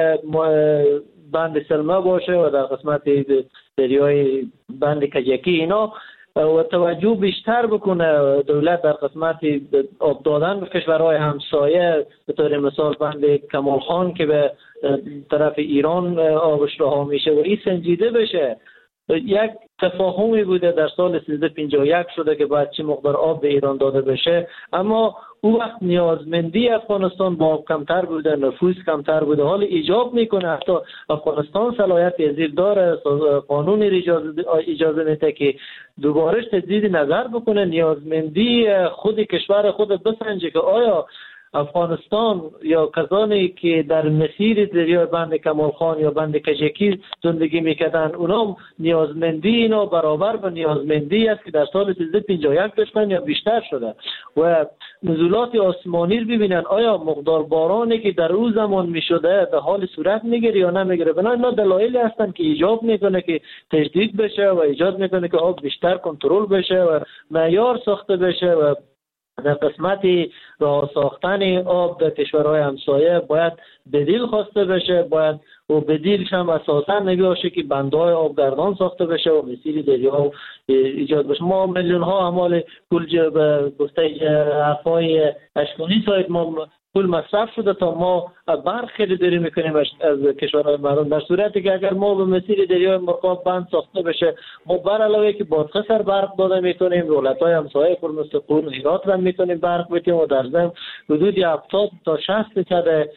بند سلمه باشه و در قسمت دریای بند کجکی اینا و توجه بیشتر بکنه دولت در قسمت آب دادن به کشورهای همسایه. به طور مثال بند کمال خان که به طرف ایران آبش رها میشه و این سنجیده بشه. یک تفاهمی بوده در سال 1351 شده که باید چه مقدار آب به ایران داده بشه، اما اون وقت نیازمندی افغانستان با آب کمتر بوده، نفوس کمتر بوده. حال ایجاب میکنه حتی افغانستان صلاحیت پذیر داره، قانون اجازه میده که دوباره تجدید نظر بکنه نیازمندی خود کشور خود بسنجه که آیا افغانستان یا کسانی که در مسیر دریای بند کمال خان یا بند کجکی زندگی میکردن اونا نیازمندی اینا برابر با نیازمندی است که در سال 1351 داشتن یا بیشتر شده و نزولات آسمانی رو ببینن آیا مقدار بارانی که در اون زمان میشده به حال صورت میگیره یا نمیگیره. بنابراین اینا دلایلی هستن که ایجاب میکنه که تجدید بشه و ایجاد میکنه که آب بیشتر کنترل بشه و معیار ساخته بشه و در قسمت راه ساختن آب در کشورهای همسایه باید بدیل خواسته بشه، باید و بدیلش هم اساسا نباشه که بندهای آبگردان ساخته بشه و مسیر دریا ایجاد بشه. ما میلیون ها اموال پول به گفته حرفای اشکانی صاحب ما پول مصرف شده تا ما برق خریداری میکنیم از کشورهای مردم، در صورتی که اگر ما به مسیر دریای مرغاب بند ساخته بشه ما بر علاوه که بادغیس برق داده میتونیم ولایت‌های همسایه پر قون هرات را میتونیم برق بدیم و در ضمن حدود 70 تا 60%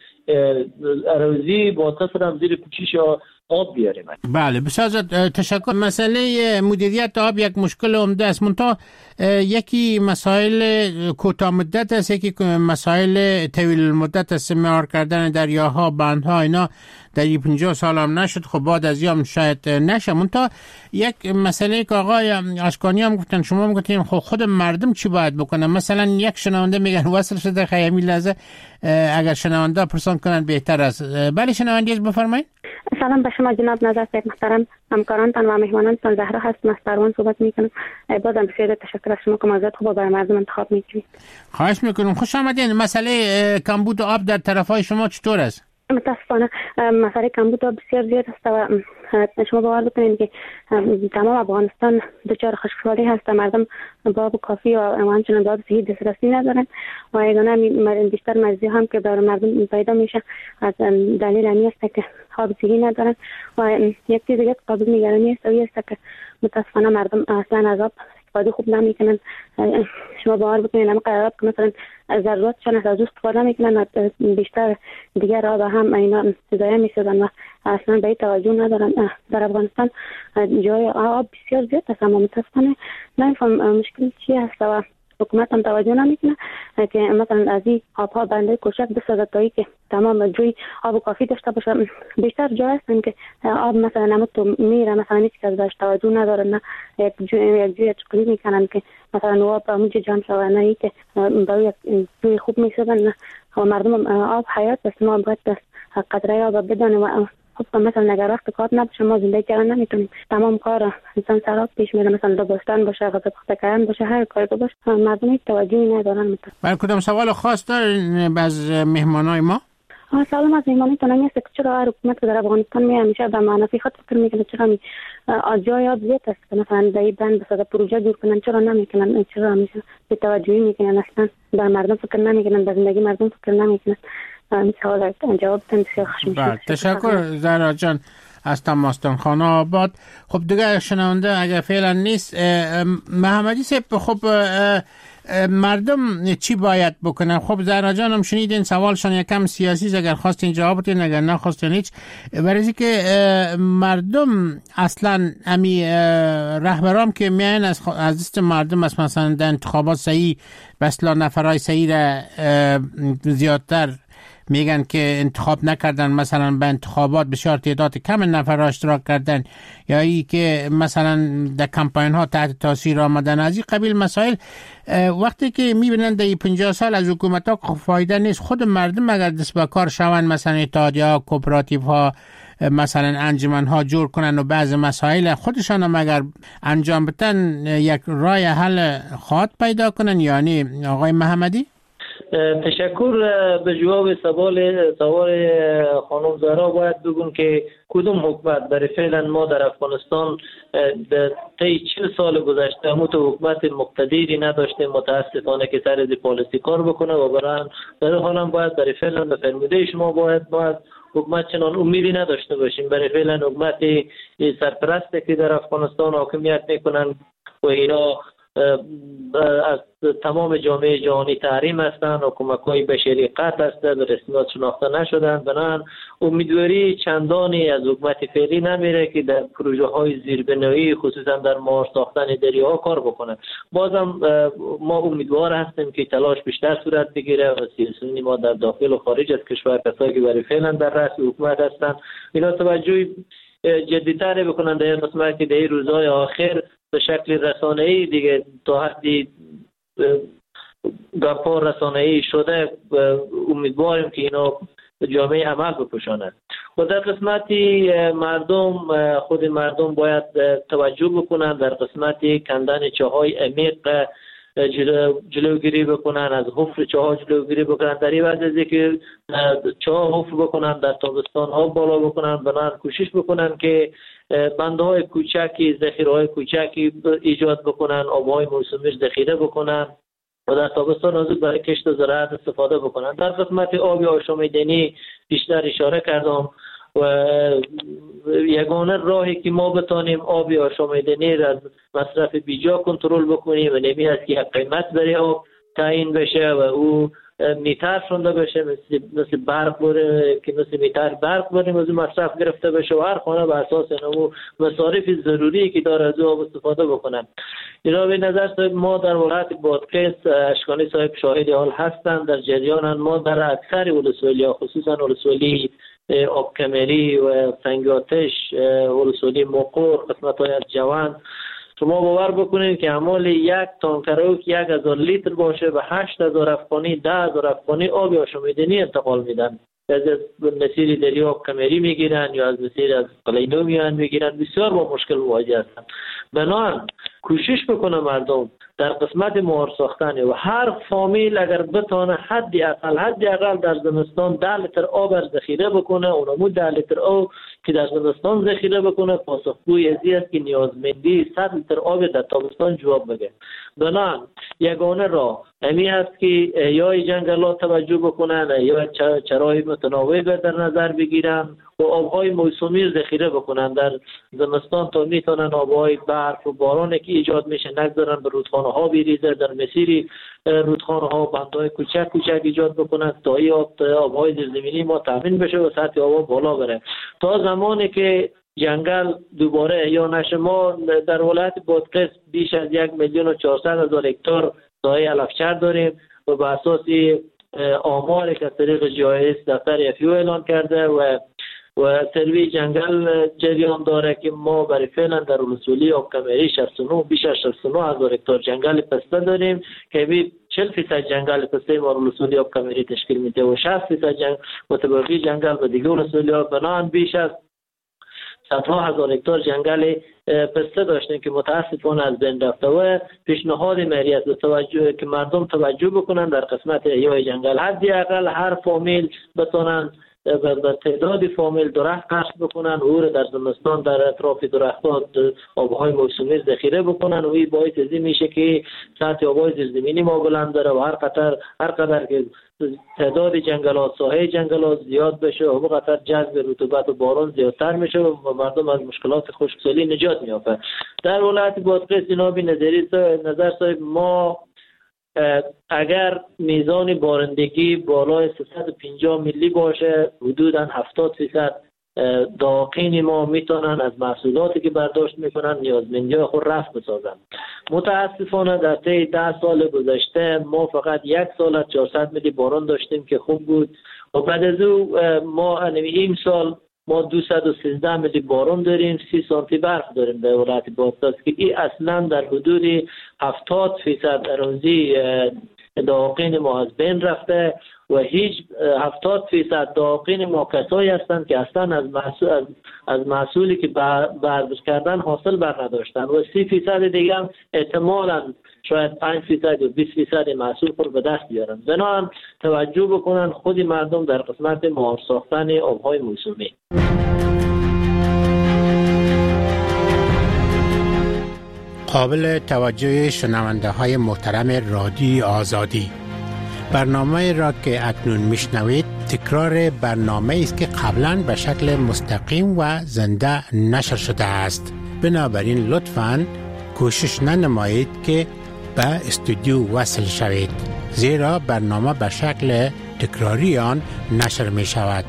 اراضی بادغیس را زیر پوشش آب بیاریم. بله بسیار تشکر. مسئله مدیریت آب یک مشکل عمده است، منتها یکی مسائل کوتاه مدت است، یکی مسائل طویل المدت است. معیار کردن دریاها، بندها اینا در 50 سال هم نشد، خب بعد از یام شاید نشه. منتها یک مسئله که آقای اشکانی هم گفتن شما هم گفتین خب خود مردم چی باید بکنن. مثلا یک شنونده میگن وصل شده خیمی لحظه اگر شنونده پرسان کنن بهتر است. بله شنونده بفرمایید. سلام به شما جناب نظر صاحب محترم، همکارانتان و مهمانانتان. زهرا هستم از سروان صحبت میکنم. بازم بسیار تشکر از شما که موضوعات خوب برای مردم انتخاب میکنید. خواهش میکنم. خوش آمدین. مسئله کمبود آب در طرفای شما چطور است؟ متاسفانه مسئله کمبود آب بسیار زیاد است و شما باور بکنید که تمام افغانستان دچار خشکسالی هست. مردم با آب کافی و همچنین آب صحیح دسترسی ندارند و یگانه بیشتر مریضی هم که برای مردم پیدا میشه از دلیل همین است که آب صحیح ندارند. و یک چیز دیگه قابل نگرانی است و است که متاسفانه مردم اصلا از آب استفاده خوب نمیکنن. شما باور بکنید هم قرارات که مثلا ضرورتشان از او استفاده میکنن و بیشتر دیگر آب هم اینا ضایع میشدن و اصلا به توجه ندارن. در افغانستان جای آب بسیار زیاد است اما متاسفانه نمیفهم مشکل چی است و حکومت هم توجه نمیکنه که مثلا از این آبها بنده کوچک بسازد تا که تمام جوی آب کافی داشته باشه. بیشتر جای هستن که آب مثلا نمود میره، مثلا هیچ کس بهش توجه نداره، نه یک جوی چقلی میکنن که مثلا آب همونجا جمع شوه، نه ای که برای یک جوی خوب میسازن. نه مردم آب حیات است، ما باید قدره آب بدانیم و خب مثلا اگر وقت کار نباشه ما زندگی کردن نمیتونیم. تمام کار انسان سراب پیش میره، مثلا دبستان باشه، غذا پخته کردن باشه، هر کاری که باشه مردم هیچ توجهی ندارن. بله، کدام سوال خاص دارین از مهمانای ما؟ سلام از مهمانیتون این است که چرا هر حکومت که در افغانستان میاد همیشه به منافع خود فکر میکنه، چرا جای آب زیاد است که مثلا دایی بند بسازه پروژه جور کنن، چرا نمیکنن؟ چرا همیشه به توجهی میکنن؟ اصلا در مردم فکر نمیکنن، در زندگی مردم فکر نمیکنن. سوال جواب بسیار خوشم. تشکر زهرا جان از تماستان خانه آباد. خب دیگه شنونده اگر فعلا نیست، محمدی صاحب خب مردم چی باید بکنن؟ خب زهرا جان هم شنیدین سوالشان یکم سیاسی، اگر خواستین جواب بدین، اگر نه خواستین هیچ. برای که مردم اصلا امی رهبرام که میان از دست مردم است، مثلا در انتخابات صحیح بسلا نفرای صحیح را زیادتر میگن که انتخاب نکردن، مثلا به انتخابات بسیار تعداد کم نفر اشتراک کردن، یا ای که مثلا در کمپاین ها تحت تاثیر آمدن، از این قبیل مسائل. وقتی که میبینن در 50 سال از حکومت ها فایده نیست، خود مردم اگر دست به کار شون، مثلا اتحادیه ها، کوپراتیو ها، مثلا انجمن ها جور کنن و بعض مسائل خودشان هم اگر انجام بدن، یک راه حل خواهد پیدا کنن. یعنی آقای محمدی تشکر. به جواب سوال خانم زهرا باید بگم که کدوم حکومت برای فعلا ما در افغانستان طی 40 سال گذشته حکومت مقتدری نداشته متاسفانه که سر از پالیسی کار بکنه و برای حالا باید برای فعلا به فرموده شما باید حکومت چنان امیدی نداشته باشیم. برای فعلا حکومت سرپرسته که در افغانستان حاکمیت میکنن و اینا از تمام جامعه جهانی تحریم هستند و کمک‌های بشری قطع هستند و رسمیت شناخته نشدند. بنابراین امیدواری چندانی از حکومت فعلی نمیره که در پروژه های زیربنایی خصوصا در مهار ساختن دریاها کار بکنه. بازم ما امیدوار هستیم که تلاش بیشتر صورت بگیره و سیاسیون ما در داخل و خارج از کشور، کسایی که برای فعلا در رأس حکومت هستند، اینا توجه جدی‌تر بکنن در این قسمت که در این روزهای آخر به شکل رسانه‌ای دیگه تا حدی گپ‌ها رسانه‌ای شده. امیدواریم که اینا جامعه عمل بپوشاند. و در قسمتی مردم، خود مردم باید توجه بکنن در قسمتی کندن چاهای عمیق جلوگیری بکنن، از حفر چاها جلوگیری بکنن. در این وضعی که چاه حفر بکنن، در تابستان ها بالا بکنن، بنابراین کوشش بکنن که بنده های کوچکی، ذخیره های کوچکی ایجاد بکنن، آبهای موسمی ذخیره بکنن و در تابستان از برای کشت زراعت استفاده بکنن. در قسمت آبی آشامیدنی بیشتر اشاره کردم و یگانه راهی که ما بتانیم آبی آشامیدنی را از مصرف بیجا کنترل بکنیم و نمی است که یک قیمت برای آب تعیین بشه و او میتر شونده بشه، مثل برق بره که مثل میتر برق بریم از مصرف گرفته بشه و هر خانه به اساس نمو مصارف ضروری که داره از آب استفاده بکنن. اینا به نظر صاحب ما در ولایت بادغیس، اشکانی صاحب شاهد حال هستند، در جریان ما در اکثر ولسوالی ها، خصوصا ولسوالی آبکمری و سنگ آتش، ولسوالی مقر، قسمت های از جوان، شما باور بکنید که اعمال یک تانکر که 1000 لیتر باشه به 8000 افغانی 10000 افغانی آب آشامیدنی انتقال میدن. از مسیر دریا کمری میگیرن یا از مسیر از قلیلو میگیرن، بسیار با مشکل مواجه هستن. بنابراین کوشش بکنه مردم در قسمت مهار ساختن و هر فامیل اگر بتونه حداقل در زمستان 10 لیتر آب ذخیره بکنه، اونمو 10 لیتر آب که در زمستان ذخیره بکنه پاسخگوی ازی است که نیازمندی 100 لیتر آب در تابستان جواب بده. بنابراین یگانه راه امی هست که یا جنگلات توجه بکنن یا چرای متنوع در نظر بگیرن و آبهای موسمی ذخیره بکنن در زمستان تا میتونن آبهای برف و باران که ایجاد میشه نگذارن به رودخانه ها بریزه، در مسیر رودخانه ها بندهای کوچک ایجاد بکنن تا این آبهای زیرزمینی ما تامین بشه و سطح آب بالا بره. تا زمانی که جنگل دوباره احیا نشه، ما در ولایت بادغیس بیش از 1,400,000 هکتار ساحه علفچر داریم و به اساس آماری که از طریق جایز دفتر افیو اعلان کرده و سروی جنگل جریان داره که ما برای فعلا در ولسوالی آب کمری 69 بیش از 69 هزار هکتار جنگل پسته داریم که 40% جنگل پسته ما ولسوالی آب کمری تشکیل میده و 60% متبقی جنگل و دیگه ولسوالی آب بنان بیش از 100 هزار هکتار جنگل پسته داشتیم که متاسفانه از بین رفته و پیشنهاد مریت به توجه که مردم توجه بکنن در قسمت احیای جنگل حداقل هر فامیل بتونن بر تعداد فامیل درخت کاشت بکنن و در زمستان در اطراف درختان آبهای موسمی ذخیره بکنن و این باعث از این میشه که سطح آبهای زیرزمینی ما بلند داره و هر قدر که تعداد جنگلات ساحه جنگلات زیاد بشه و بقدر جذب رطوبت و باران زیادتر میشه و مردم از مشکلات خشکسالی نجات میافته. در ولایت بادغیس جناب نظر صاحب ما اگر میزان بارندگی بالای 350 میلی باشه حدوداً 70% داقین ما میتونن از محصولاتی که برداشت میکنن نیازمندی خود رفع بسازن. متاسفانه در طی 10 سال گذشته ما فقط 1 سال 400 میلی باران داشتیم که خوب بود و بعد از او ما این سال ما 213 میلی باران داریم، 30 سانتی برف داریم در ولایت بادغیس که این اصلا در حدود 70% اراضی داقین ما از بین رفته و هیچ 70% داقین ما کسایی هستند که اصلا از محصولی که برداشت کردن حاصل بر نداشتن و 30% دیگه هم احتمالاً شاید 5% یا 20% محصول خود به دست بیارن. بنابراین توجه بکنن خود مردم در قسمت مهار ساختن آبهای موسمی. قابل توجه شنونده های محترم رادیو آزادی، برنامه را که اکنون میشنوید تکرار برنامه است که قبلا به شکل مستقیم و زنده نشر شده است. بنابراین لطفاً کوشش ننمایید که به استودیو وصل شوید، زیرا برنامه به شکل تکراری آن نشر می شود.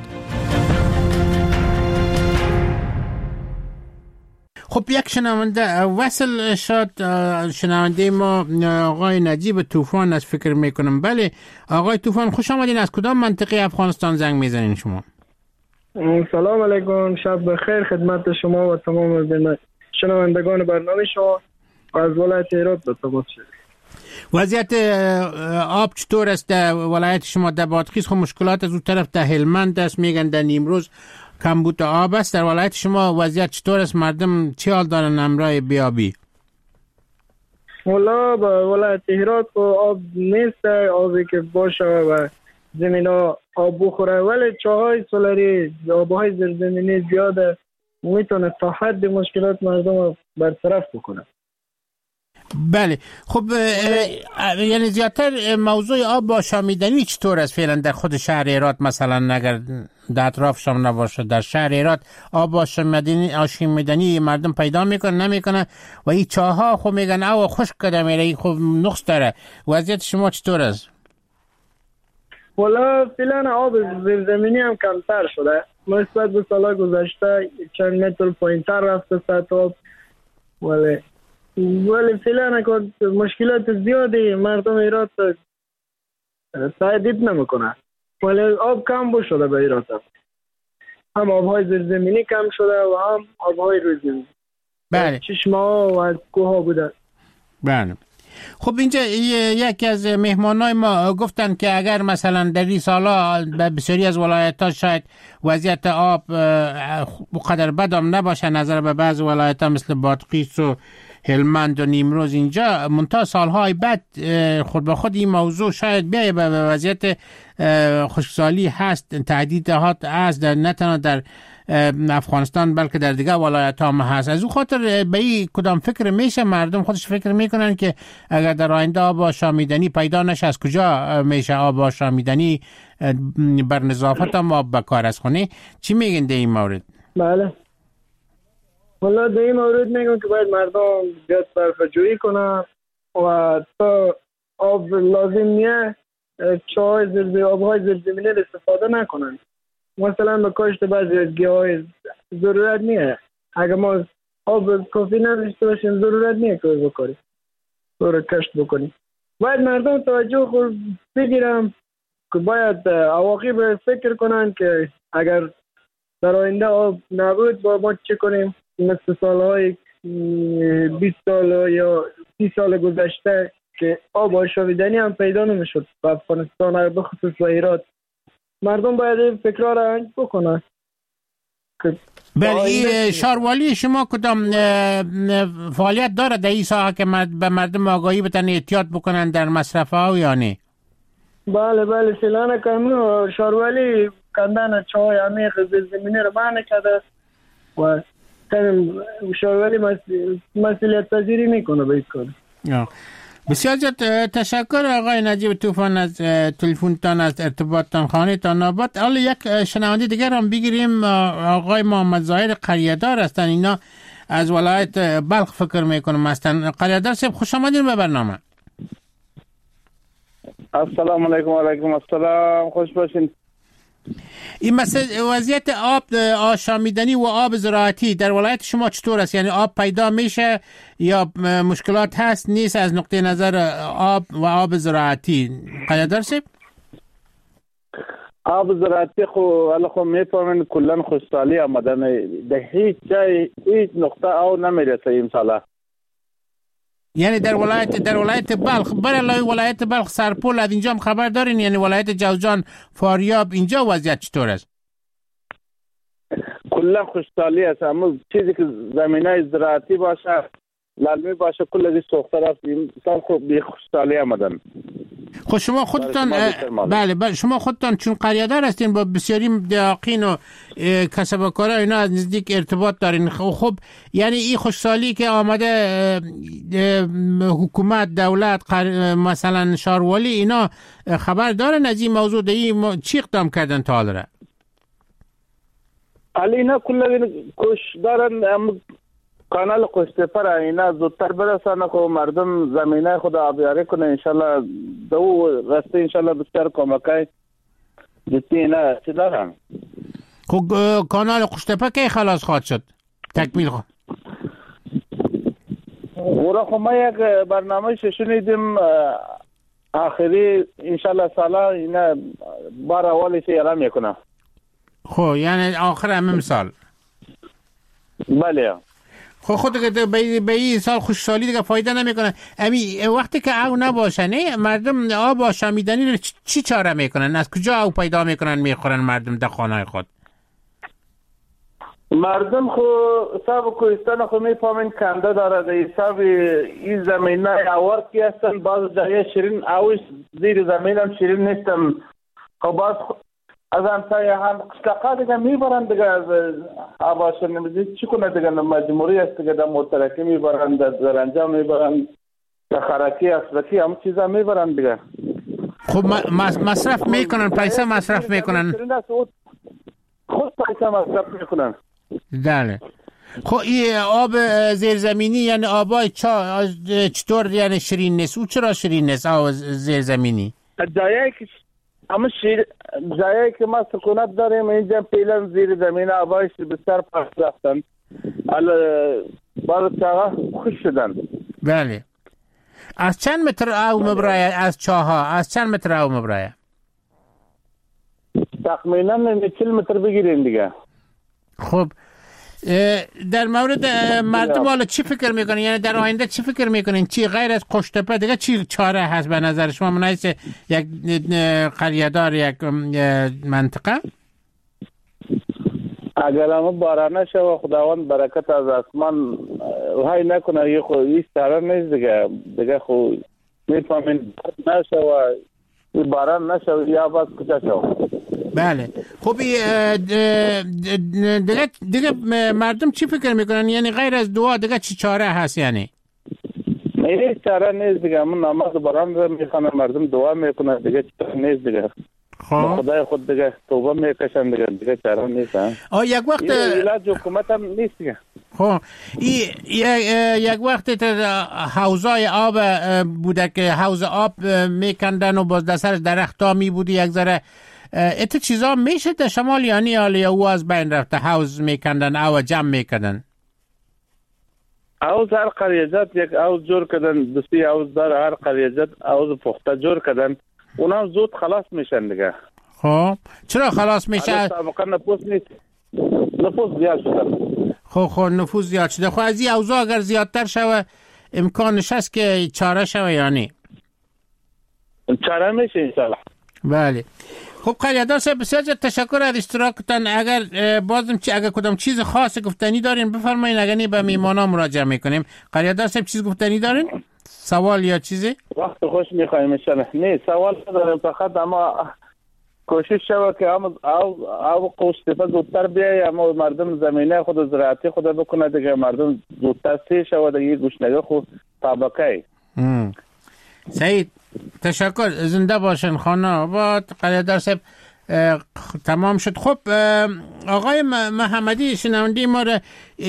خب یک شنونده وصل شد، شنونده ما آقای نجیب طوفان از فکر میکنم. بله آقای طوفان خوش آمدین. از کدام منطقه افغانستان زنگ میزنین شما؟ سلام علیکم، شب بخیر خدمت شما و تمام شنوندگان برنامه شما. از ولایت هرات به تماس شد. وضعیت آب چطور است در ولایت شما؟ در بادغیس خب مشکلات از اون طرف در هلمند است، میگن در نیمروز کمبود آب است. در ولایت شما وضعیت چطور است؟ مردم چی حال دارن امرای بیابی؟ والا با ولایت هرات آب نیست، آبی که باشه و زمین ها آب بخوره، ولی چاهای سولری آبهای زیرزمینی زیاده میتونه تا حد مشکلات مردم برطرف بکنه. بله خب یعنی زیادتر موضوع آب با آشامیدنی چطور است فعلا در خود شهر هرات؟ مثلا اگر در اطراف شما نباشه در شهر هرات آب آشامیدنی مردم پیدا میکنه نمیکنه و این چاها خب میگن آب خشک کرده میره، خب نقص داره. وضعیت شما چطور است؟ والا فعلا آب زیرزمینی هم کمتر شده نسبت به سال گذشته، چند متر پایینتر رفته سطح آب، ولی فعلا مشکلات زیادی مردم هرات تهدید نمیکنه، ولی آب کم شده به هرات، هم آبهای زیرزمینی کم شده و هم آبهای روزی. بله چشمه ها و از کوه ها بوده. بله خب اینجا یکی از مهمانای ما گفتن که اگر مثلا در این سالا به بسیاری از ولایت‌ها شاید وضعیت آب قدر بدم نباشه نظر به بعض ولایت‌ها مثل بادغیس و هلمند و نیمروز، اینجا منتها سالهای بعد خود به خود این موضوع شاید بیایه به وضعیت خشکسالی هست، تهدیدات هست نه تنها در افغانستان بلکه در دیگه ولایت هم هست. از اون خاطر به این کدام فکر میشه؟ مردم خودش فکر میکنن که اگر در آینده آب آشامیدنی پیدا نشه از کجا میشه آب آشامیدنی بر نظافت هم آب بکار از خونه؟ چی میگن در این مورد؟ بله والا در این مورد میگم که باید مردم زیاد صرفه‌جویی کنن و تا آب لازم نیه چاهای آبهای زیرزمینی استفاده نکنن. مثلا به کاشت بعضی از گیاهای ضرورت نیه، اگر ما آب کافی نداشته باشیم ضرورت نیه که بکاریم کاشت بکنیم. باید مردم توجه خود بگیرم که باید عواقب فکر کنن که اگر در آینده آب نبود با ما چه کنیم. مثل سالهای 20 سال یا 30 سال گذشته که آب آشامیدنی هم پیدا نمیشد و افغانستان به خصوص و هرات. مردم باید این فکرها را بکنن. بله، شاروالی شما کدام فعالیت داره در این ساحه که به مردم آگاهی بتن احتیاط بکنن در مصرف ها یا نه؟ بله فعلا کامل شاروالی کندن چای عمیق زیرزمینی رو منع کرده و شاروالی مسئولیت پذیری میکنه به این کار. بسیار زیاد تشکر آقای نجیب طوفان از تلفنتان، از ارتباطتان، خانه‌تان آباد. حالا یک شنونده دیگر هم بگیریم. آقای محمد ظاهر قریه‌دار هستن، اینا از ولایت بلخ فکر میکنم هستن. قریه‌دار صاحب خوش آمدین به برنامه. السلام علیکم. و علیکم السلام، خوش باشین. این مسئله وضعیت آب آشامیدنی و آب زراعتی در ولایت شما چطور است؟ یعنی آب پیدا میشه یا مشکلات هست نیست از نقطه نظر آب و آب زراعتی؟ قیادر صاحب؟ آب زراعتی خب میفهمین کلن خوشحالی آمدن در هیچ جای هیچ نقطه آب نمیرسه این ساله. یعنی در ولایت بلخ، برای ولایت بلخ سرپل از اینجا هم خبر دارین؟ یعنی ولایت جوزجان، فاریاب، اینجا وضعیت چطور است؟ کلا خوشحالی است، اما چیزی که زمینه زراعتی باشه لازمی باشه کل از سوخته رفت. این سال خوب بی خوشحالی آمدن. خب شما خودتان بله شما خودتان چون قریه‌دار هستین با بسیاری دقیقین و کسب و کارا اینا از نزدیک ارتباط دارین. خب یعنی این خوشحالی که آمده حکومت، دولت، مثلا شاروالی اینا خبر دارن از این موضوع؟ چی اقدام کردن تا حالا؟ اینا کلا کوش دارن کانال قشتپر اینا زودتر برسانه که مردم زمینه خود آبیاری کنه. انشالله دو رسته انشالله بسیار کمکای جدی اینا چی دارن. خب کانال قشتپر که خلاص خواهد شد تکمیل خواهد؟ گوره خب ما یک برنامه شنیدیم آخری انشالله ساله اینا بار اولی چه اعلام میکنه. خب یعنی آخر همه سال؟ بله. خب خود که به این سال خوشحالی دیگه فایده نمیکنه. وقتی که او نباشه نه مردم آب آشامیدنی رو چی چاره میکنن؟ از کجا او پیدا میکنن میخورن مردم در خانه خود؟ مردم خو حساب کوهستان خو میفهمین کنده داره. حساب این زمینه آور کی هستن، باز جای شیرین اوش زیر زمین هم شیرین نیستن. خب باز از همسایه هم قشتقا دیگه میبرن دیگه از آباشن نمیدید چی کنه دیگه مجموعی است دیگه در موترکی میبرن، در زرنجا میبرن، در خرکی اصلکی همون چیزا میبرن دیگه. خب مصرف میکنن، پیسه مصرف میکنن، خود پیسه مصرف میکنن. بله. خب این آب زیرزمینی یعنی آبای چطور یعنی شیرین نیست؟ او چرا شیرین نیست آب زیرزمینی؟ جایی که ما سکونت داریم اینجا پیلن زیر زمین آبایش بسیار پس رفتن. بعد چاها خوش شدن. بله. از چند متر آب مبرایه از چاها؟ از چند متر آب مبرایه؟ تقریبا 40 متر بگیرین دیگه. خب در مورد مردم حالا چی فکر میکنین؟ یعنی در آینده چی فکر میکنین؟ چی غیر از قشتپه دیگه چی چاره هست به نظر شما مناسب یک قریه‌دار یک منطقه؟ اگر هم بارانه شو خداوند برکت از آسمان های نکنه یه خود این سره نیست دیگه خود میفهمین نشو باران نشو یا باز کجا شو. بله. خب دیگه مردم چی فکر میکنن؟ یعنی غیر از دعا دیگه چی چاره هست؟ یعنی هیچ چاره نیست دیگه. من نماز باران رو میخوانم، مردم دعا میکنن دیگه چاره نیست دیگه. خب خدای خود دیگه توبه میکشن دیگه چاره نیست. یک وقت علاج حکومت هم نیست دیگه. خب یک وقت حوضای آب بوده که حوض آب میکندن و باز دستر درختا می بودی یک ذره ات چیزا میشه در شمال یعنی او از بین رفته حوض میکندن او جمع میکردن؟ اوز هر قریزت یک اوز جور کردن، دوستی اوز در هر قریزت اوز پخته جور کردن، اونا زود خلاص میشن دیگه. خب چرا خلاص میشه؟ سابقا نفوس نیست، نفوس زیاد شده. خب نفوس زیاد شده. خب از این اوضاع اگر زیادتر شوه امکانش هست که چاره شوه یا نه؟ چاره میشه انشالله. بله. خب قریادار صاحب بسیار تشکر از اشتراکتان. اگر بازم اگر کدام چیز خاص گفتنی دارین بفرمایید، اگر نه به میمانا مراجعه میکنیم. قریادار صاحب چیز گفتنی دارین؟ سوال یا چیزی؟ وقت خوش میخوایم انشالله. نه سوال ندارم، فقط اما کوشش شود که او قوشتفه زودتر بیایی، اما مردم زمینه خود زراعتی خود بکنه دیگه، مردم زودتر سی شود دیگه گوشنگه خود طبقه. سعید تشکر، زنده باشن. خانه آباد. قریادار صاحب تمام شد. خب آقای محمدی شنونده ما را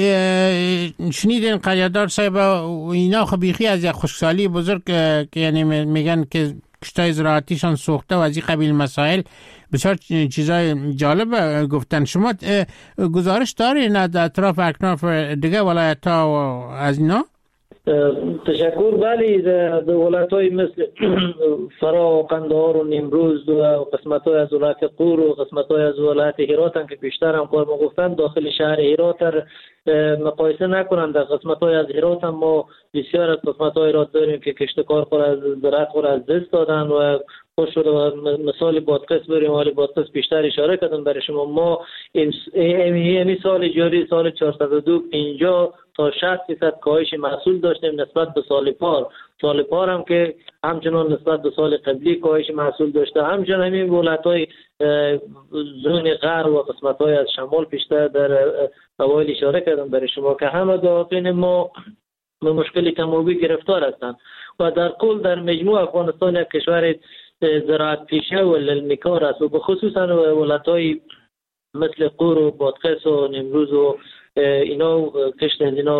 شنیدین، قریادار صاحب و اینا خب بیخی از یک خشکسالی بزرگ که یعنی میگن که کشتای زراعتیشان سوخته و از این قبیل مسائل بسیار چیزای جالب گفتن. شما گزارش دارین از اطراف اکناف دیگه ولایت ها و از اینا؟ تشکر. بله، در ولایت‌های مثل فرا و قندهار و نیمروز و قسمت‌های از ولایت قور و قسمت‌های از ولایت هرات که بیشتر هم کار گفتن، داخل شهر هرات مقایسه نکنن. در قسمت‌های از هرات هم ما بسیار از قسمت‌های هرات داریم که کشتکار خود از زراعت خود از دست دادن و خوش شده. و مثال بادغیس بریم، ولی بادغیس بیشتر اشاره کردم برای شما. ما این سال جاری سال 402 50 تا 60% کاهش محصول داشتیم نسبت به سال پار هم که همچنان نسبت به سال قبلی کاهش محصول داشته. همچنان همین ولایت‌های زون غرب و قسمت‌های از شمال بیشتر در اوایل اشاره کردم برای شما که همه داخل ما مشکلی کم‌وبی گرفتار هستند و در کل در مجموع افغانستان یک کشور زراعت پیشه و للمیکار است و به خصوصا ولایت‌های مثل قور و بادغیس و نیمروز و اینا کشت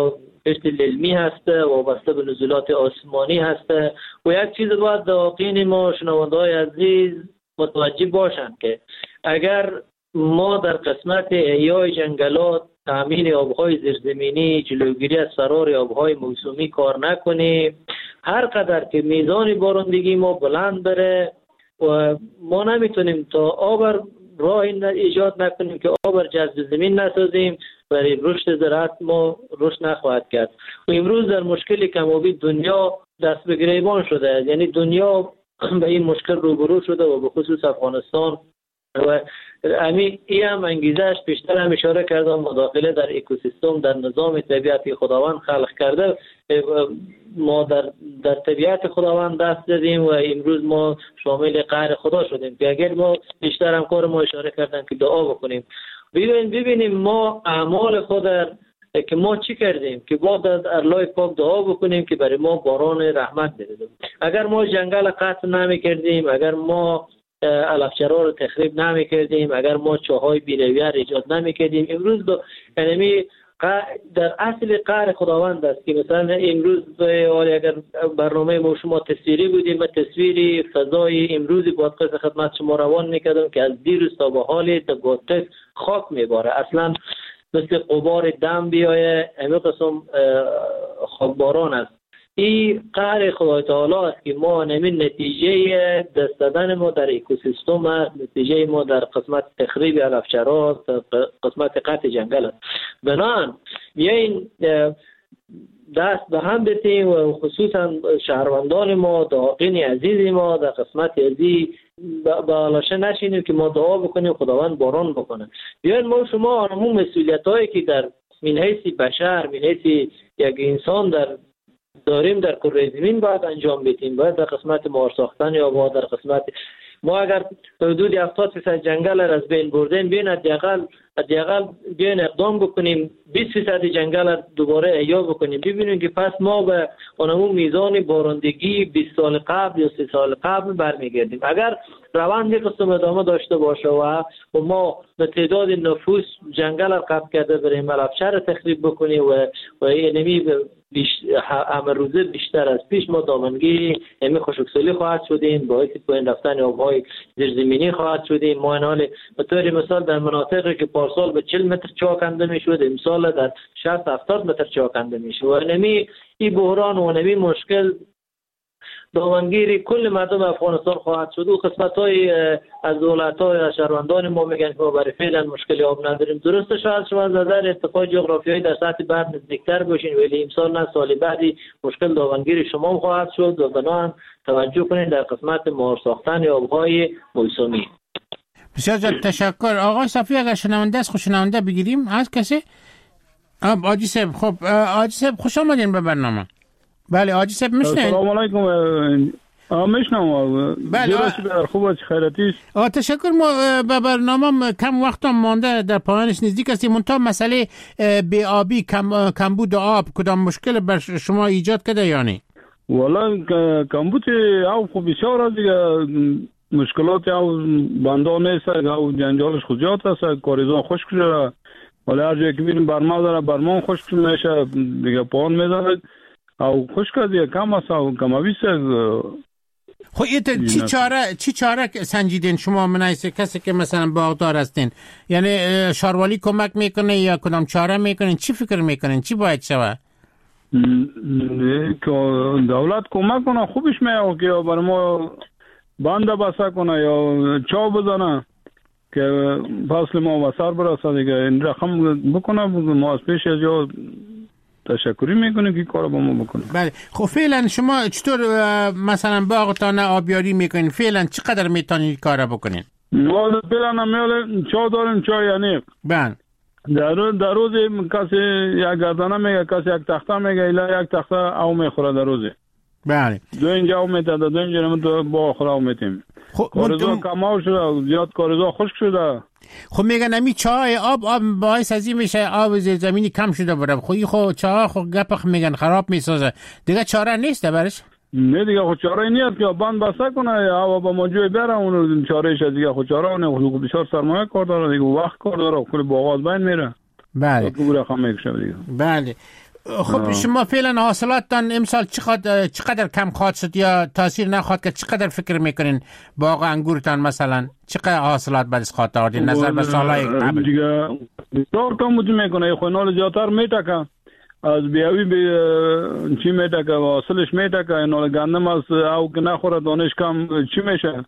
للمی هسته و وابسته به نزولات آسمانی هسته. و یک چیز باید داخل ما شنونده‌های عزیز متوجه باشند که اگر ما در قسمت احیای جنگلات، تامین آبهای زیرزمینی، جلوگیری از فرار آبهای موسمی کار نکنیم، هر قدر که میزان بارندگی ما بلند بره و ما نمیتونیم تا آب راه ایجاد نکنیم که آب جذب زمین نسازیم، برای رشد زراعت ما رشد نخواهد کرد. و امروز در مشکل کم‌وبی دنیا دست به گریبان شده، یعنی دنیا به این مشکل روبرو شده و به خصوص افغانستان. و این هم انگیزش بیشتر هم اشاره کردم مداخله در اکوسیستم، در نظام طبیعتی خداوند خلق کرده. ما در طبیعت خداوند دست دادیم و امروز ما شامل قهر خدا شدیم که اگر ما بیشتر هم کار ما اشاره کردن که دعا بکنیم. ببینیم ما اعمال خود که ما چی کردیم که با در الله پاک دعا بکنیم که برای ما باران رحمت بده. اگر ما جنگل قطع نمی کردیم، اگر ما علفچرا رو تخریب نمی کردیم، اگر ما چاهای بی‌رویه ایجاد نمی کردیم، امروز یعنی در اصل قهر خداوند است که مثلا امروز اگر برنامه ما شما تصویری بودیم، من تصویری فضای امروزی بادغیس خدمت شما روان میکردم که از دیروز تا به حال بادغیس خاک میباره، اصلا مثل غبار دم بیایه، همه قسم خاکباران است. این قهر خدای تعالی است که ما همین نتیجه دست دادن ما در اکوسیستم است، نتیجه ما در قسمت تخریب علفچرا، قسمت قطع جنگل است. بنابراین بیاین دست به هم بتیم و خصوصا شهروندان ما، داغین عزیز ما در قسمت ازی بالاشه نشینیم که ما دعا بکنیم خداوند باران بکنه. بیاین ما شما همون مسئولیت هایی که در من حیث بشر، من حیث یک انسان داریم در کره زمین باید انجام بدیم. باید در قسمت مار ساختن یا با در قسمت ما اگر حدود 70% جنگل را از بین بردیم، بین حداقل بیاین اقدام بکنیم 20% جنگل را دوباره احیا بکنیم. ببینیم که پس ما به اون میزان بارندگی 20 سال قبل یا 30 سال قبل برمیگردیم. اگر روند قسم ادامه داشته باشه و ما به تعداد نفوس جنگل را قطع کرده بریم علفچر تخریب بکنیم و اینمی همه روزه بیشتر از پیش ما دامنگیر همین خشکسالی خواهد شدیم، باعث پایین رفتن آبهای زیرزمینی خواهد شدیم. ما این حال به طور مثال در مناطقی که پارسال به 40 متر چاه کنده میشد امسال در 60-70 متر چاه کنده میشه و این بحران و نمی مشکل دامنگیری کل مردم افغانستان خواهد شد و قسمت‌های از دولت‌های از شهروندان ما میگن که ما برای فعلا مشکلی آب نداریم. درسته شاید شما از نظر ارتفاع جغرافیایی در سطح بحر نزدیکتر باشین ولی امسال نه سال بعدی مشکل دامنگیری شما خواهد شد و بنابراین توجه کنید در قسمت مهار ساختن آب‌های موسمی. بسیار تشکر. آقای صفی اگر شنونده است خوشنونده بگیریم از کسی؟ آجی صاحب. خب آجی صاحب خوش آمدین به برنامه. بله آجی صاحب میشنین؟ سلام علیکم. میشنم. بله خوب است خیرتیش. تشکر. ما به برنامه کم وقت مانده در پایانش نزدیک هستیم. منتها مسئله بی‌آبی کمبود آب کدام مشکل بر شما ایجاد کرده یا نه؟ والا کمبود آب خب بسیار است دیگه. مشکلات او بنده نیست او جنجالش خود زیاد است. کاریزا خشک شده ولی هر جایی که میریم برما داره برمان خشک میشه دیگه پایان میذاره او خشک دیگه کم است او کمویس. خب چی چاره سنجیدین شما منایسه کسی که مثلا باغدار هستین؟ یعنی شاروالی کمک میکنه یا کدام چاره میکنین؟ چی فکر میکنین چی باید شود؟ دولت کمک کنه خوبش میاد که بر ما بنده بسته کنه یا چا بزنه که فصل ما وسر برسه دیگه. این رقم بکنه ما از پیش از یا تشکری میکنه که کار با ما بکنه. بله. خب فعلا شما چطور مثلا باغتان آبیاری میکنین؟ فعلا چقدر میتونید کار بکنین؟ ما فعلا نمیاله چا داریم چا یعنی. بله. در روز کسی یک گردانه میگه کسی یک تخته میگه الا یک تخته او میخوره در روزی. بله. دو اینجا او میتاده دو اینجا نمید با آخر او میتیم. کارزا کماو شده زیاد کارزا خشک شده. خب میگن امی چای آب باعث از این میشه آب زیر زمینی کم شده بره. خب چای خب گپخ میگن خراب میسازه دیگه چاره نیست برش؟ نه دیگه خود چاره نیست که بند بسته کنه یا با موجوی بره اون چارهش دیگه خود چاره اونه خود بسیار سرمایه کار داره دیگه وقت کار داره کل باغات بین میره. بله. تو رقم میکشه دیگه. بله. خب شما فعلا حاصلاتتان امسال چقدر کم خواهد شد یا تاثیر نخواهد که چقدر فکر میکنین باغ انگورتان مثلا چقدر حاصلات بعدش خواهد آورد نظر به سالهای قبل؟ دیگه بسیار کم بود میکنه خونال زیادتر میتکه از بیاوی چی میتکه حاصلش میتکه نال گندم از او که نخوره دانش کم چی میشه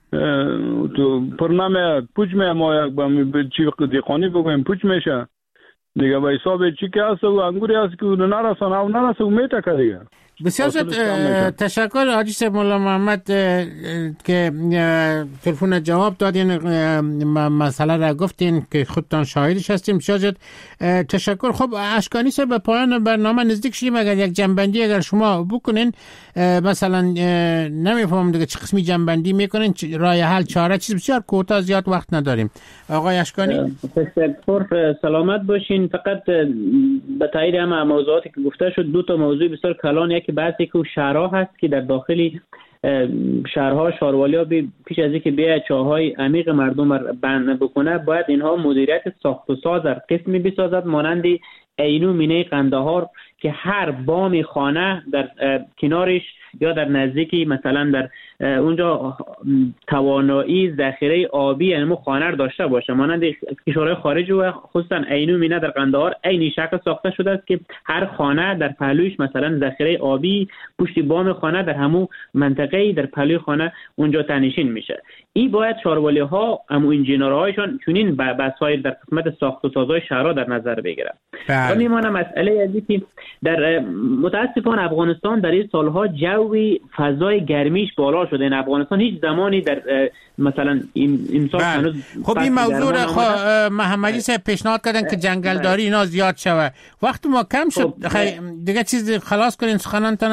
تو پرنامه پوچ ما یک چی دیخانی بگویم پوچ میشه دیگه به حساب چی که هست و انگوری هست که نرسان او نرسه و میتکه دیگه. بسیار تشکر حاجی صاحب مولا محمد که تلفن جواب دادین مسئله را گفتین که خودتان شاهدش هستیم. بسیار تشکر. خب اشکانی صاحب به پایان برنامه نزدیک شدیم. اگر یک جنبندی اگر شما بکنین مثلا نمیفهمم دیگه چه قسمی جنبندی میکنین راه حل چاره چیز بسیار کوتاه زیاد وقت نداریم. آقای اشکانی تشکر. سلامت باشین. فقط به تایید همه موضوعاتی که گفته شد دو تا موضوع بسیار کلان یکی بحثی که شهرها هست که در داخلی شهرها شاروالی ها پیش از اینکه بیاید چاهای عمیق مردم را بند بکنه باید اینها مدیریت ساخت و ساز در قسمی بسازد مانند عینو مینه قندهار که هر بام خانه در کنارش یا در نزدیکی مثلا در اونجا توانایی ذخیره آبی یعنی خانه را داشته باشه مانند کشورهای خارج و خصوصا عینو مینه در قندهار عینی شکل ساخته شده است که هر خانه در پهلوش مثلا ذخیره آبی پشت بام خانه در همون منطقه در پهلوی خانه اونجا تنشین میشه. این باید شاروالی ها امو انجینرهایشان چنین بسایر در قسمت ساخت و سازهای شهرها در نظر بگیرن. و میمونه مسئله ازی که در متاسفانه افغانستان در این سالها جوی فضای گرمیش بالا شده. این افغانستان هیچ زمانی در مثلا این سال هنوز خب این موضوع را محمدی صاحب پیشنهاد کردن که جنگلداری اینا زیاد شوه. وقت ما کم شد. دیگه چیز خلاص کنین سخنانتان هست؟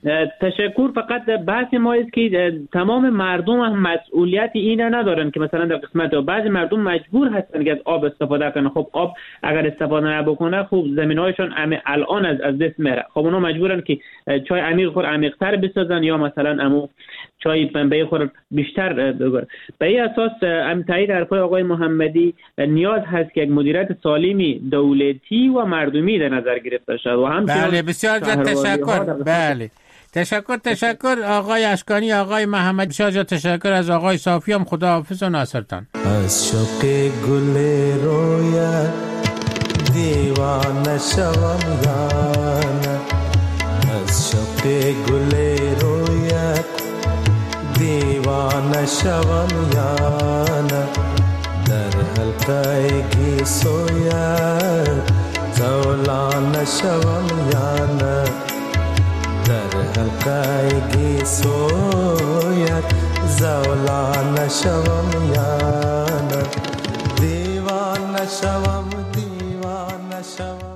تشکر. فقط بحث ما است که تمام مردم هم مسئولیت اینه ندارن که مثلا در قسمت بعضی مردم مجبور هستن که از آب استفاده کنن. خب آب اگر استفاده نبکنه خب زمین‌هایشون الان از دست میره. خب اونا مجبورن که چای عمیق‌تر بسازن یا مثلا امو چای پنبه خور بیشتر بگیرن. به این اساس تایید حرفای آقای محمدی نیاز هست که یک مدیریت سالمی دولتی و مردمی در نظر گرفته شود و همچنین بله بسیار تشکر. بله تشکر آقای اشکانی، آقای محمد. بسیار تشکر از آقای صافی هم. خداحافظ و ناصرتان. از شوق گل رویت دیوانه شوم یانه، از شوق گل رویت دیوانه شوم یانه، در حلقه گیسویت زولانه شوم یانه، در حلقه گیسویت زولانه شوم یانه، دیوانه شوم دیوانه شوم.